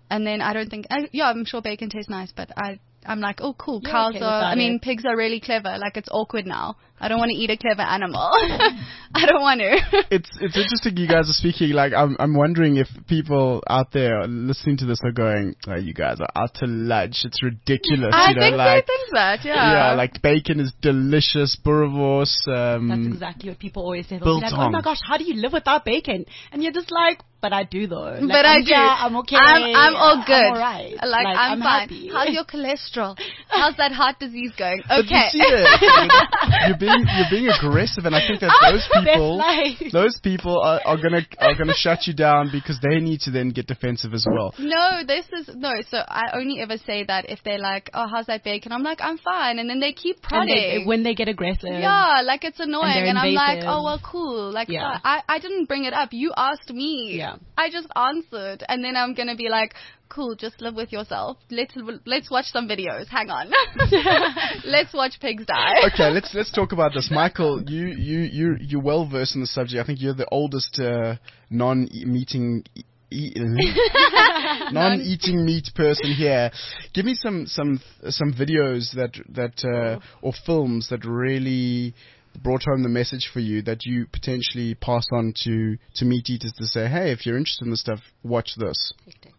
And then I don't think, I, yeah, I'm sure bacon tastes nice, but I, I'm like, oh, cool. You're Cows okay are, without I mean, it. pigs are really clever. Like, it's awkward now. I don't want to eat a clever animal. I don't want to. It's it's interesting you guys are speaking. Like I'm I'm wondering if people out there listening to this are going, oh, you guys are out to lunch. It's ridiculous. I you know, think like they think that, yeah. yeah, like bacon is delicious. Boerewors. Um, That's exactly what people always say. They'll be like, oh biltong. my gosh, how do you live without bacon? And you're just like, but I do though. Like, But I I'm, do. Yeah, I'm okay. I'm, I'm all good. I'm all right. Like, I'm, I'm fine. happy. How's your cholesterol? How's that heart disease going? But Okay. you see it. You're being you're being aggressive, and I think that those people That's life. those people are, are gonna are gonna shut you down because they need to then get defensive as well. No, this is, no, so I only ever say that if they're like, oh, how's that bacon? I'm like, I'm fine. And then they keep And prodding. they, when they get aggressive. Yeah, like it's annoying. they're And, I'm like, invasive. oh, well, cool. Like, Yeah. I, I didn't bring it up. You asked me. Yeah. I just answered. And then I'm going to be like, cool, just live with yourself. Let's, let's watch some videos. Hang on. Let's watch pigs die. Okay, let's let's talk about this, Michael. You you you you're well versed in the subject. I think you're the oldest uh, non-meeting. E- non-eating meat person here. Give me some some some videos that that uh, or films that really brought home the message for you that you potentially pass on to to meat eaters to say, hey, if you're interested in this stuff, watch this.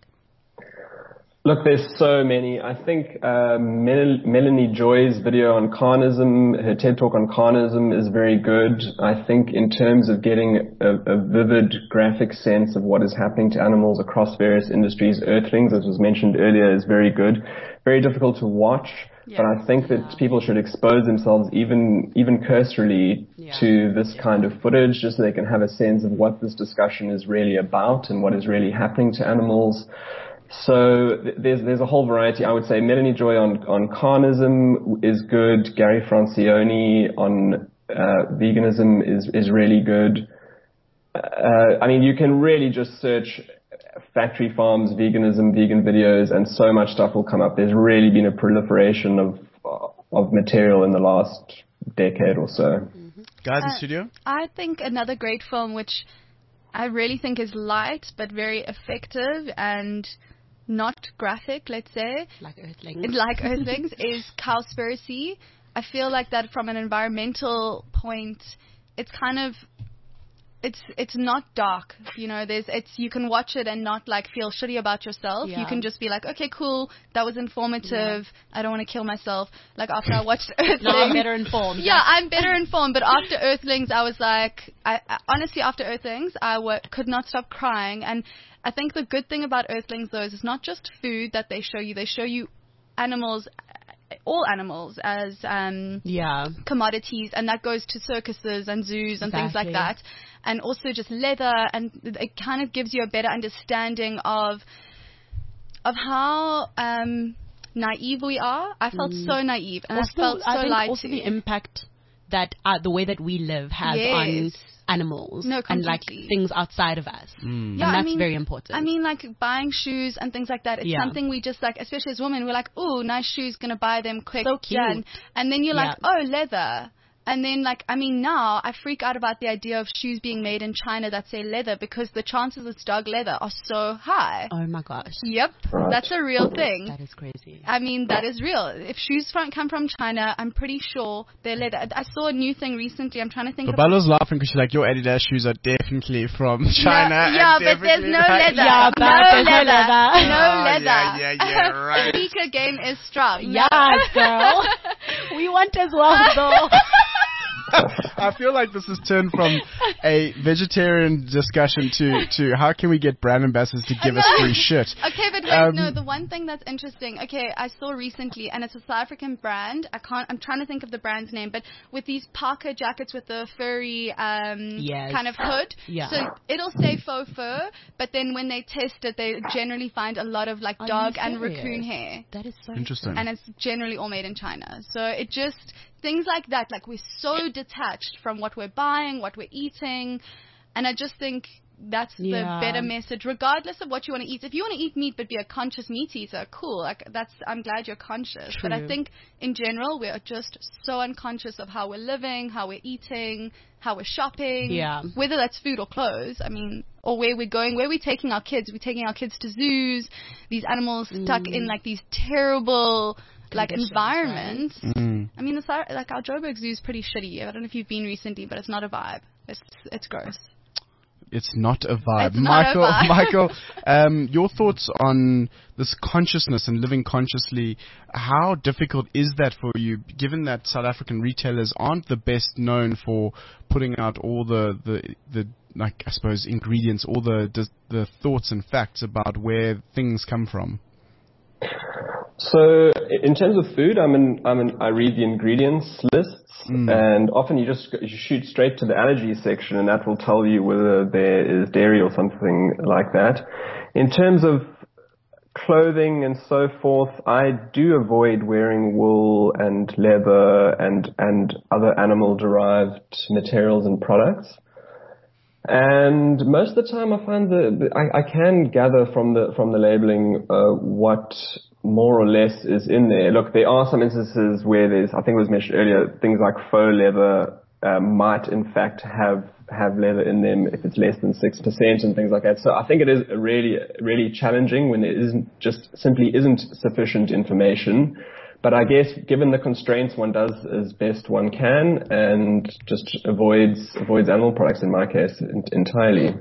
Look, there's so many. I think uh, Mel- Melanie Joy's video on carnism, her TED Talk on carnism is very good. I think in terms of getting a, a vivid graphic sense of what is happening to animals across various industries, Earthlings, as was mentioned earlier, is very good. Very difficult to watch, Yeah. but I think that people should expose themselves even even cursorily Yeah. to this kind of footage just so they can have a sense of what this discussion is really about and what is really happening to animals. So th- there's there's a whole variety. I would say Melanie Joy on on carnism is good. Gary Francione on uh, veganism is is really good. Uh, I mean, you can really just search factory farms, veganism, vegan videos, and so much stuff will come up. There's really been a proliferation of of material in the last decade or so. Guys in Uh, studio? I think another great film, which I really think is light but very effective and not graphic, let's say, Like Earthlings. like Earthlings, is Cowspiracy. I feel like that from an environmental point, it's kind of, it's it's not dark, you know. There's it's you can watch it and not like feel shitty about yourself. Yeah. You can just be like, okay, cool, that was informative. I don't want to kill myself. Like after I watched Earthlings, No, I'm better informed. yeah, I'm better informed. But after Earthlings, I was like, I, I honestly, after Earthlings, I w- could not stop crying. And I think the good thing about Earthlings, though, is it's not just food that they show you. They show you animals, all animals, as um, Yeah. commodities, and that goes to circuses and zoos and things like Exactly. that. And also just leather, and it kind of gives you a better understanding of of how um, naive we are. I felt so naive, and Also, I felt so I think lied also to. the impact that uh, the way that we live has Yes. on animals No, and like completely. things outside of us. Yeah, and I that's mean- very important. I mean, like buying shoes and things like that. It's Yeah. something we just like, especially as women. We're like, oh, nice shoes, gonna buy them quick, So cute. done. And then you're like, Yeah. oh, leather. And then, like, I mean, now I freak out about the idea of shoes being made in China that say leather because the chances it's dog leather are so high. oh my gosh. Yep, Right. that's a real thing. That is crazy. I mean, that is real. If shoes from, come from China, I'm pretty sure they're leather. I, I saw a new thing recently. I'm trying to think of Babalo's laughing because she's like, your Adidas shoes are definitely from China. No, and yeah, but there's definitely no like- leather. Yeah, but no there's no leather. leather. No Oh, leather. yeah, yeah, yeah, right. Speaker game is strong. Yes, girl. We want as well, though. I feel like this has turned from a vegetarian discussion to, to how can we get brand ambassadors to give us free shit. Okay, but wait, Um, no, the one thing that's interesting, okay, I saw recently, and it's a South African brand, I can't, I'm trying to think of the brand's name, but with these parka jackets with the furry, um, Yes. kind of hood. Yeah. So it'll say faux fur, but then when they test it, they generally find a lot of like Are dog you and serious? raccoon hair. That is so Interesting. And it's generally all made in China. So it just, things like that, like we're so detached from what we're buying, what we're eating, and I just think that's Yeah. the better message, regardless of what you want to eat. If you want to eat meat but be a conscious meat eater, cool. Like that's, I'm glad you're conscious. But I True. think in general we are just so unconscious of how we're living, how we're eating, how we're shopping. Yeah. Whether that's food or clothes. I mean, or where we're going, where we're taking our kids. We're taking our kids to zoos, these animals stuck mm. in like these terrible like environments. Right? Mm. I mean, the, like our Joburg Zoo is pretty shitty. I don't know if you've been recently, but it's not a vibe. It's it's gross. It's not a vibe. It's Michael, not a vibe. Michael, um, your thoughts on this consciousness and living consciously. How difficult is that for you, given that South African retailers aren't the best known for putting out all the, the, the like, I suppose, ingredients, all the, the, the thoughts and facts about where things come from? So, in terms of food, I'm in, I'm in, I read the ingredients lists, mm. and often you just you shoot straight to the allergy section, and that will tell you whether there is dairy or something like that. In terms of clothing and so forth, I do avoid wearing wool and leather and and other animal-derived materials and products. And most of the time, I find that I, I can gather from the from the labeling uh, what more or less is in there. Look, there are some instances where there's, I think it was mentioned earlier, things like faux leather uh, might in fact have have leather in them if it's less than six percent and things like that. So I think it is really really challenging when there isn't just simply isn't sufficient information. But I guess given the constraints, one does as best one can and just avoids avoids animal products in my case entirely.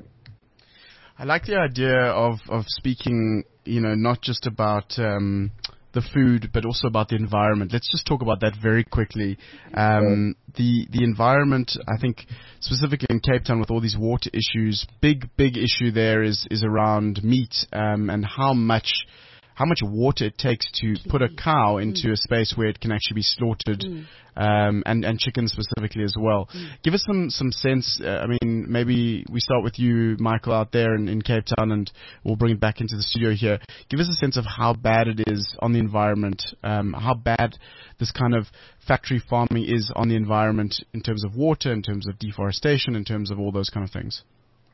I like the idea of, of speaking, you know, not just about um, the food, but also about the environment. Let's just talk about that very quickly. Um, the the environment, I think, specifically in Cape Town with all these water issues, big big issue there is is around meat um, and how much. how much water it takes to put a cow into mm. a space where it can actually be slaughtered, mm. um, and, and chicken specifically as well. Mm. Give us some, some sense. Uh, I mean, maybe we start with you, Michael, out there in, in Cape Town, and we'll bring it back into the studio here. Give us a sense of how bad it is on the environment, um, how bad this kind of factory farming is on the environment in terms of water, in terms of deforestation, in terms of all those kind of things.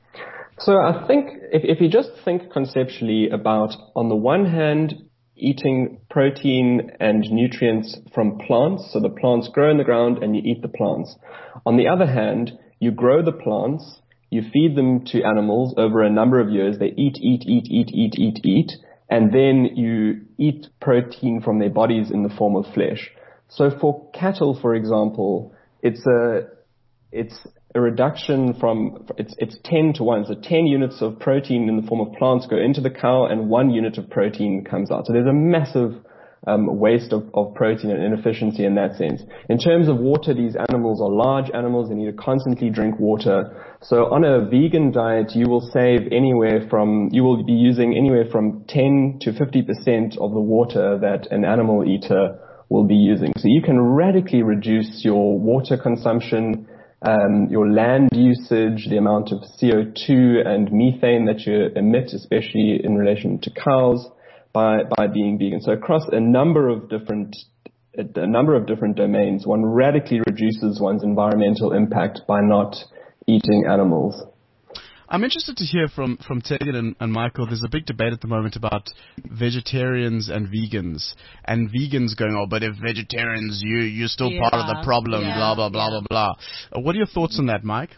So I think if, if you just think conceptually about, on the one hand, eating protein and nutrients from plants, so the plants grow in the ground and you eat the plants. On the other hand, you grow the plants, you feed them to animals over a number of years, they eat, eat, eat, eat, eat, eat, eat, and then you eat protein from their bodies in the form of flesh. So for cattle, for example, it's a, it's a reduction from, it's, it's ten to one. So ten units of protein in the form of plants go into the cow and one unit of protein comes out. So there's a massive um, waste of, of protein and inefficiency in that sense. In terms of water, these animals are large animals. They need to constantly drink water. So on a vegan diet, you will save anywhere from, you will be using anywhere from ten to fifty percent of the water that an animal eater will be using. So you can radically reduce your water consumption, Um, your land usage, the amount of C O two and methane that you emit, especially in relation to cows, by, by being vegan. So across a number of different, a number of different domains, one radically reduces one's environmental impact by not eating animals. I'm interested to hear from, from Tegan and, and Michael. There's a big debate at the moment about vegetarians and vegans. And vegans going, oh, but if vegetarians, you, you're still yeah. part of the problem, yeah. blah, blah, blah, yeah. blah, blah. Uh, what are your thoughts on that, Mike?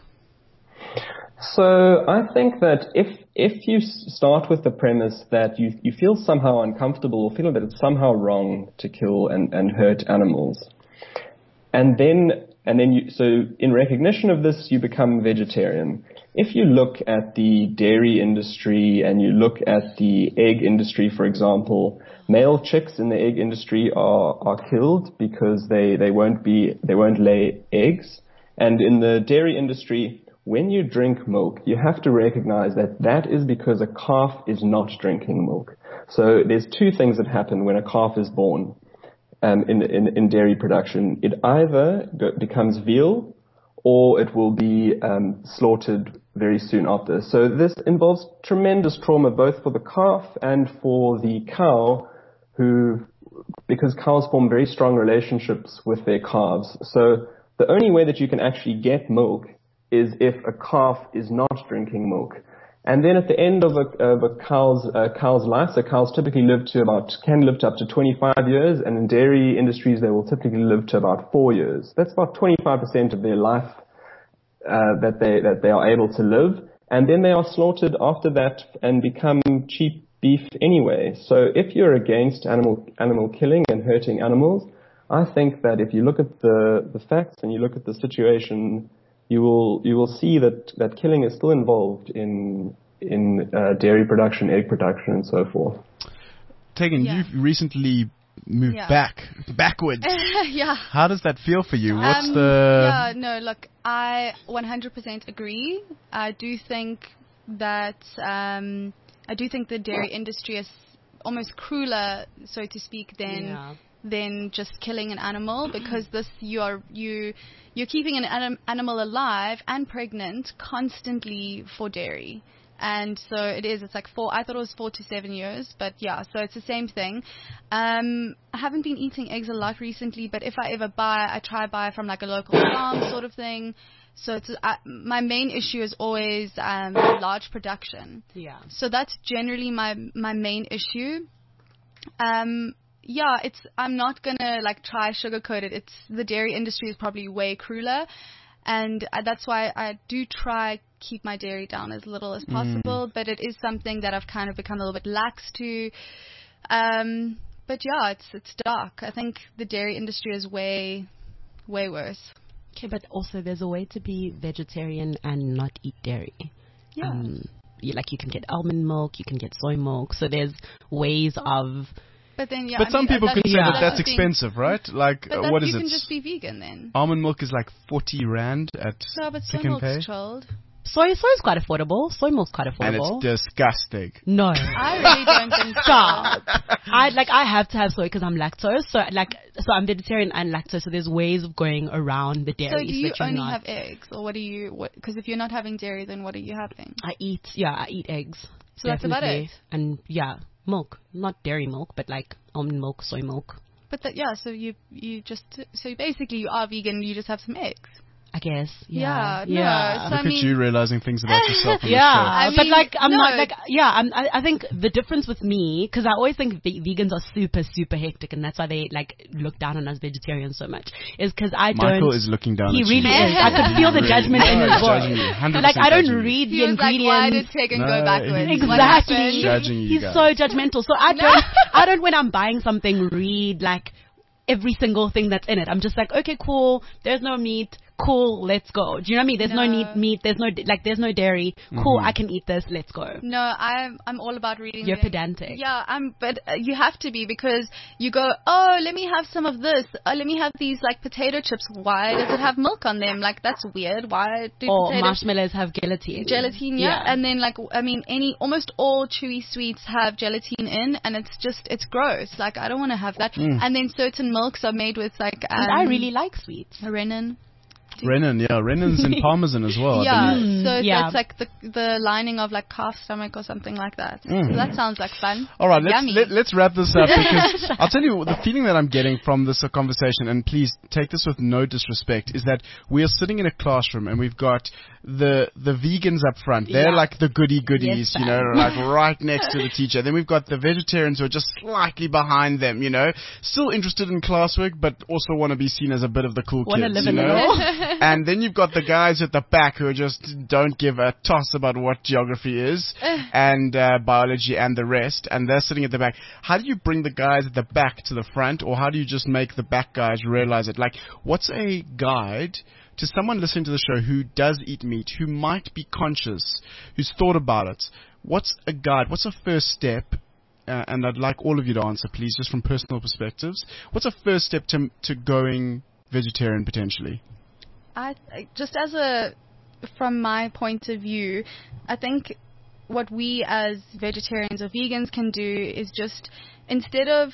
So I think that if if you start with the premise that you, you feel somehow uncomfortable or feel that it's somehow wrong to kill and, and hurt animals, and then and then you so in recognition of this, you become vegetarian. If you look at the dairy industry and you look at the egg industry, for example, male chicks in the egg industry are, are killed because they, they won't be, they won't lay eggs. And in the dairy industry, when you drink milk, you have to recognize that that is because a calf is not drinking milk. So there's two things that happen when a calf is born, um, in, in, in dairy production. It either becomes veal, or it will be um, slaughtered very soon after. So this involves tremendous trauma both for the calf and for the cow, who, because cows form very strong relationships with their calves. So the only way that you can actually get milk is if a calf is not drinking milk. And then at the end of a, of a cow's, uh, cow's life, so cows typically live to about, can live to up to twenty-five years, and in dairy industries they will typically live to about four years. That's about twenty-five percent of their life uh, that they that they are able to live. and then they are slaughtered after that and become cheap beef anyway. So if you're against animal animal killing and hurting animals, I think that if you look at the, the facts and you look at the situation, you will you will see that, that killing is still involved in in uh, dairy production, egg production, and so forth. Tegan, Yeah. you've recently moved Yeah. back, backwards. yeah. How does that feel for you? What's Um, the... Yeah, no, look, I one hundred percent agree. I do think that um, I do think the dairy industry is almost crueler, so to speak, than Yeah. than just killing an animal, because this you are you you're keeping an anim- animal alive and pregnant constantly for dairy. And so it is, it's like four, I thought it was four to seven years, but yeah, so it's the same thing. Um, I haven't been eating eggs a lot recently, but if I ever buy, I try buy from like a local farm sort of thing. So it's, uh, my main issue is always um, large production. Yeah. So that's generally my, my main issue. Um, yeah, it's, I'm not gonna like try sugarcoat it. It's, the dairy industry is probably way crueler. And uh, that's why I do try keep my dairy down as little as possible, mm. but it is something that I've kind of become a little bit lax to. Um, but yeah, it's it's dark. I think the dairy industry is way, way worse. Okay, but also there's a way to be vegetarian and not eat dairy. Yeah. Um, you, like you can get almond milk, you can get soy milk. So there's ways of... But then, yeah, but I some mean, people uh, can say yeah. that that's just being- expensive, right? Like, But uh, that, what is you it? can just be vegan then. Almond milk is like forty rand at No, but soy Pick and Pay. milk's chilled. Soy, soy is quite affordable. Soy milk's quite And affordable. it's disgusting. No. I really don't think so. Stop. I like I have to have soy because I'm lactose. So like so I'm vegetarian and lactose. So there's ways of going around the dairy. So do you that you're only not, have eggs, or what do you? Because if you're not having dairy, then what are you having? I eat yeah I eat eggs. So that's about definitely. it? And yeah, milk, not dairy milk, but like almond milk, soy milk. But that, yeah, so you you just so basically you are vegan. You just have some eggs. I guess. Yeah. Yeah, no, yeah. so Look I mean- at you realizing things about yourself. On Yeah, I but mean, like I'm no. not like yeah. I'm, I I think the difference with me, because I always think ve- vegans are super super hectic, and that's why they like look down on us vegetarians so much. Is because I Michael don't. is looking down He at really you. is. I could feel the Really judgment in is his judging you, voice. one hundred Like I percent don't judging you. read He the was like, ingredients. why did Tegan No, go backwards? he's What Exactly. happened? Judging you He's guys. so judgmental. So I don't, I don't when I'm buying something read like every single thing that's in it. I'm just like, okay, cool. There's no meat. Cool. Let's go. Do you know what I mean? There's no, No. meat. Meat. There's no like. There's no dairy. Cool. Mhm. I can eat this. Let's go. No, I'm I'm all about reading. You're the- pedantic. Yeah, I'm. But uh, you have to be, because you go, oh, let me have some of this. Uh, let me have these like potato chips. Why does it have milk on them? Like that's weird. Why do Or potato marshmallows have gelatine. Gelatine, yeah. And then like, I mean, any, almost all chewy sweets have gelatine in, and it's just, it's gross. Like, I don't want to have that. And then certain milks are made with like, um, and I really like sweets. rennet. Renin, yeah, Renin's in Parmesan as well. I Yeah, believe. so yeah. that's like the the lining of like calf stomach or something like that. So that sounds like fun. All right, let's Yummy. let, let's wrap this up, because I'll tell you the feeling that I'm getting from this uh, conversation, and please take this with no disrespect, is that we are sitting in a classroom and we've got the the vegans up front. They're Yeah. like the goody goodies, Yes, you know, like right next to the teacher. Then we've got the vegetarians who are just slightly behind them, you know, still interested in classwork, but also want to be seen as a bit of the cool Wanna kids, live you a know. little. And then you've got the guys at the back who just don't give a toss about what geography is and uh, biology and the rest, and they're sitting at the back. How do you bring the guys at the back to the front, or how do you just make the back guys realize it? Like, what's a guide to someone listening to the show who does eat meat, who might be conscious, who's thought about it? What's a guide? What's a first step? Uh, and I'd like all of you to answer, please, just from personal perspectives. What's a first step to to going vegetarian potentially? I I- just as a, from my point of view, I think what we as vegetarians or vegans can do is just, instead of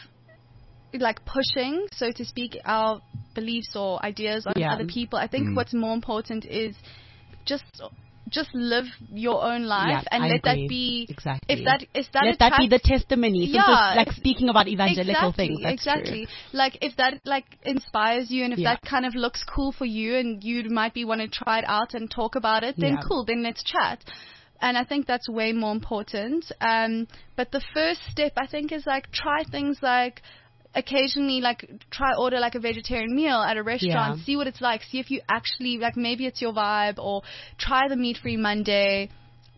like pushing, so to speak, our beliefs or ideas on Yeah. other people, I think Mm. what's more important is just just live your own life Yeah, and I let agree. that be. Exactly. If that if that Let that be the attracts- testimony. Since Yeah. it's like speaking about evangelical exactly, things. That's exactly. True. Like if that like inspires you, and if Yeah. that kind of looks cool for you, and you might be want to try it out and talk about it, then Yeah. cool. Then let's chat. And I think that's way more important. Um, but the first step, I think, is like try things like occasionally like try order like a vegetarian meal at a restaurant, Yeah. see what it's like, see if you actually like, maybe it's your vibe, or try the meat free Monday.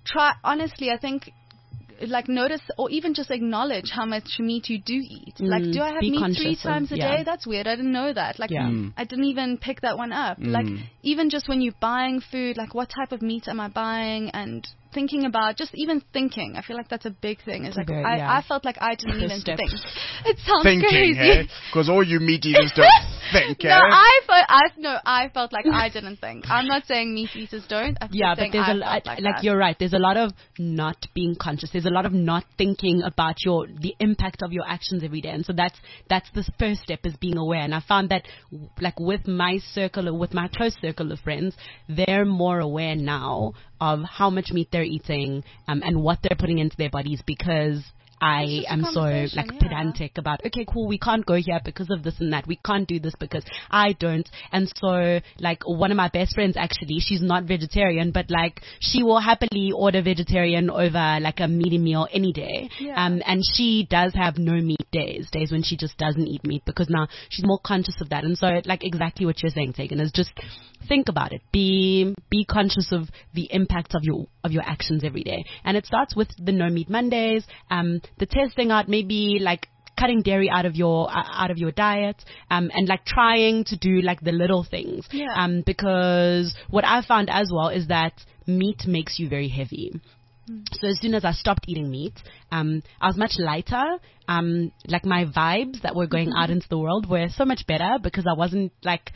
try, honestly, I think, like notice or even just acknowledge how much meat you do eat. Mm, like, do I have meat three times a yeah. day? That's weird. I didn't know that. Like, yeah. mm. I didn't even pick that one up. Mm. Like, even just when you're buying food, like, what type of meat am I buying? And thinking about, just even thinking. I feel like that's a big thing. It's like, okay, I, yeah. I felt like I didn't even think. It sounds Thinking, crazy. Because all you meat eaters don't think, No, eh? I felt, I, no, I felt like I didn't think. I'm not saying meat eaters don't. I'm yeah, but there's I a lot, like, like you're right, there's a lot of not being conscious. There's a lot of not thinking about your, the impact of your actions every day. And so that's, that's the first step, is being aware. And I found that, like, with my circle, or with my close circle of friends, they're more aware now of how much meat they're eating, um, and what they're putting into their bodies, because I am so like yeah. pedantic about, okay, cool, we can't go here because of this and that. We can't do this because I don't. And so, like, one of my best friends, actually, she's not vegetarian, but like, she will happily order vegetarian over like a meaty meal any day. Yeah. Um, and she does have no meat days, days when she just doesn't eat meat, because now she's more conscious of that. And so, like, exactly what you're saying, Tegan, is just think about it. Be, be conscious of the impact of your, of your actions every day. And it starts with the no meat Mondays, um, the testing out, maybe like cutting dairy out of your uh, out of your diet, um, and like trying to do like the little things. Yeah. Um, because what I found as well is that meat makes you very heavy. Mm. So as soon as I stopped eating meat, um, I was much lighter. Um, like my vibes that were going mm-hmm. out into the world were so much better, because I wasn't like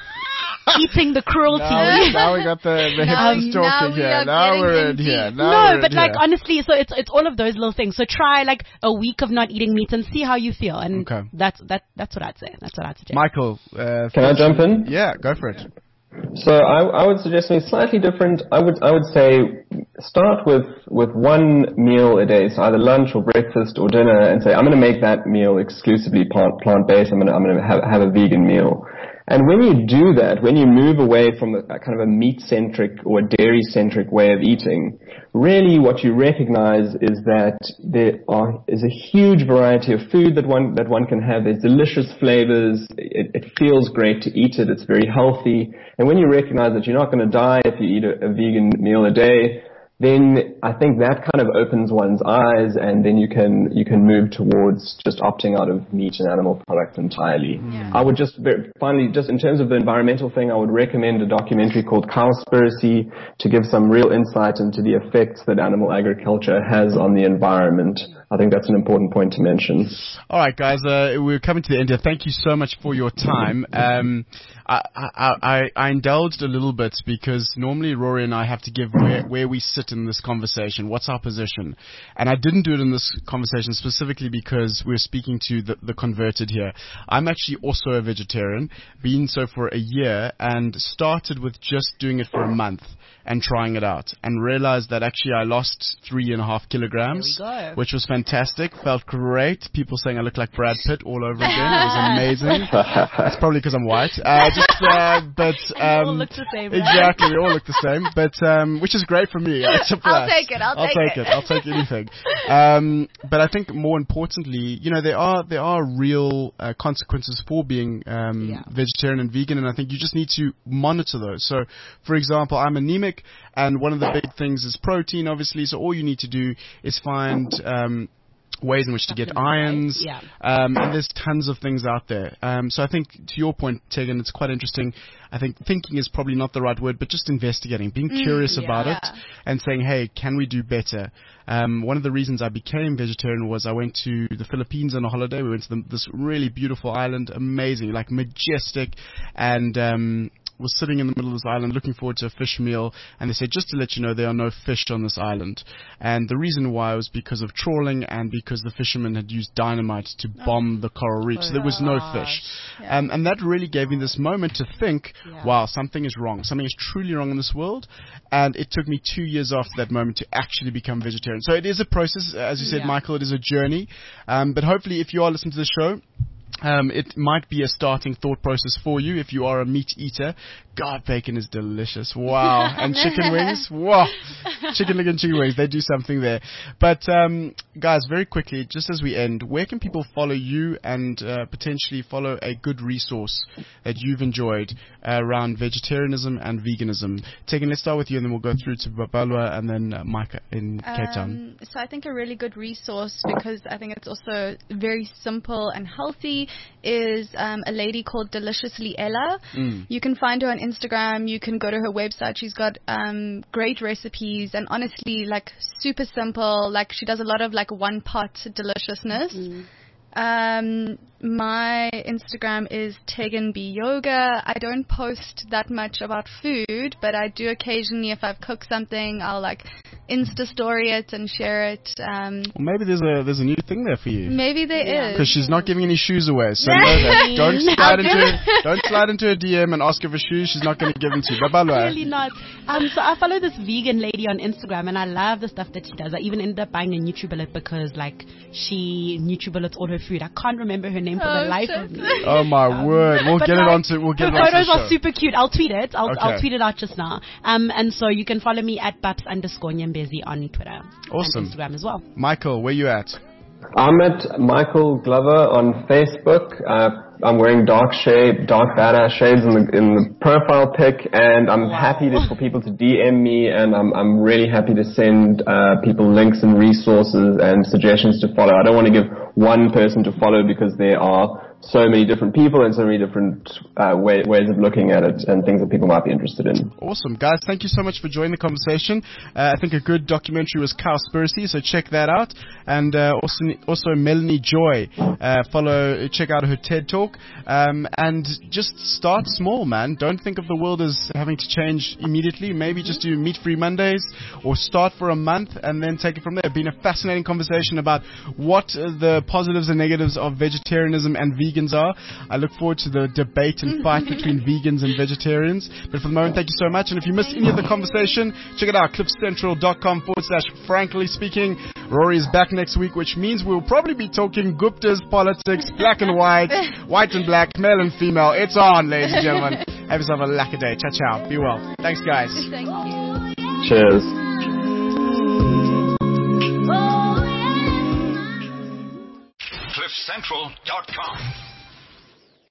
eating the cruelty. Now we, now we got the, the hipsters talking now here. Now we're in here. Now no, we're but in like here. honestly, so it's it's all of those little things. So try like a week of not eating meat and see how you feel. And okay. that's that that's what I'd say. That's what I'd suggest. Michael, uh, can I jump in? Yeah, go for it. So I, I would suggest something slightly different. I would I would say start with with one meal a day, so either lunch or breakfast or dinner, and say I'm going to make that meal exclusively plant plant based. I'm going to I'm going to have have a vegan meal. And when you do that, when you move away from a, a kind of a meat-centric or a dairy-centric way of eating, really what you recognize is that there are, is a huge variety of food that one, that one can have. There's delicious flavors. It, it feels great to eat it. It's very healthy. And when you recognize that you're not going to die if you eat a, a vegan meal a day, then I think that kind of opens one's eyes, and then you can you can move towards just opting out of meat and animal products entirely. Yeah. I would just very, finally, just in terms of the environmental thing, I would recommend a documentary called Cowspiracy to give some real insight into the effects that animal agriculture has on the environment. I think that's an important point to mention. All right, guys, uh, we're coming to the end here. Thank you so much for your time. Um, I, I, I, I indulged a little bit because normally Rory and I have to give where, where we sit in this conversation, what's our position. And I didn't do it in this conversation specifically because we're speaking to the, the converted here. I'm actually also a vegetarian, been so for a year, and started with just doing it for a month and trying it out, and realized that actually I lost three and a half kilograms, which was fantastic. Felt great. People saying I look like Brad Pitt all over again. It was amazing. It's probably because I'm white. Uh, just, uh, but um, we all look the same, right? Exactly, we all look the same. But um, which is great for me. It's a plus. I'll take it. I'll, I'll take, take it. it. I'll take anything. Um, but I think more importantly, you know, there are there are real uh, consequences for being um, yeah. vegetarian and vegan, and I think you just need to monitor those. So, for example, I'm anemic, and one of the big things is protein, obviously. So all you need to do is find um, ways in which to get irons, yeah. um, and there's tons of things out there. Um, so I think, to your point, Tegan, it's quite interesting. I think thinking is probably not the right word, but just investigating, being mm, curious yeah. about it, and saying, hey, can we do better? Um, one of the reasons I became vegetarian was I went to the Philippines on a holiday. We went to the, this really beautiful island, amazing, like majestic, and um, was sitting in the middle of this island looking forward to a fish meal, and they said, just to let you know, there are no fish on this island. And the reason why was because of trawling and because the fishermen had used dynamite to bomb the coral reef, so there was no fish. Yeah. Um, and that really gave me this moment to think, yeah. wow, something is wrong. Something is truly wrong in this world. And it took me two years after that moment to actually become vegetarian. So it is a process, as you said, yeah. Michael, it is a journey. Um, but hopefully if you are listening to the show, Um, it might be a starting thought process for you if you are a meat eater. God, bacon is delicious. Wow. And chicken wings. Wow. Chicken leg and chicken wings. They do something there. But, um, guys, very quickly, just as we end, where can people follow you and uh, potentially follow a good resource that you've enjoyed uh, around vegetarianism and veganism? Tegan, let's start with you and then we'll go through to Babalwa and then uh, Micah in Cape Town. Um, so I think a really good resource, because I think it's also very simple and healthy, is um, a lady called Deliciously Ella. Mm. You can find her on Instagram. You can go to her website. She's got um, great recipes and honestly, like, super simple. Like, she does a lot of like one pot deliciousness. Mm. Um, my Instagram is Tegan B Yoga. I don't post that much about food, but I do occasionally, if I've cooked something, I'll like Insta story it and share it. Um, Well, maybe there's a there's a new thing there for you. maybe there is. Because she's not giving any shoes away, so know that. Don't slide into don't slide into a D M and ask her for shoes. She's not going to give them to you. Babalwa. Really not. Um, so I follow this vegan lady on Instagram, and I love the stuff that she does. I even ended up buying a NutriBullet because, like, she NutriBullets all her food. I can't remember her name for Oh, the life shit. of me. Oh my word! We'll But get it like, onto we'll get the it onto photos the are show. super cute. I'll tweet it. I'll, Okay. I'll tweet it out just now. Um, and so you can follow me at Babs underscore Nyembezi on Twitter Awesome. and Instagram as well. Michael, where you at? I'm at Michael Glover on Facebook. Uh, I'm wearing dark shade, dark badass shades in the in the profile pic, and I'm happy to, for people to D M me, and I'm I'm really happy to send uh, people links and resources and suggestions to follow. I don't want to give one person to follow because there are so many different people and so many different uh, way, ways of looking at it and things that people might be interested in. Awesome, guys! Thank you so much for joining the conversation. Uh, I think a good documentary was Cowspiracy, so check that out. And uh, also, also Melanie Joy, uh, follow, check out her TED Talk, um, and just start small, man. Don't think of the world as having to change immediately. Maybe just do meat-free Mondays, or start for a month and then take it from there. It's been a fascinating conversation about what the positives and negatives of vegetarianism and vegans are. I look forward to the debate and fight between vegans and vegetarians. But for the moment, thank you so much. And if you missed any of the conversation, check it out, cliffcentral.com forward slash frankly speaking. Rory is back next week, which means we'll probably be talking Gupta's politics, black and white, white and black, male and female. It's on, ladies and gentlemen. Have yourself a lack a day. Ciao, ciao. Be well. Thanks, guys. Thank you. Cheers. cliff central dot com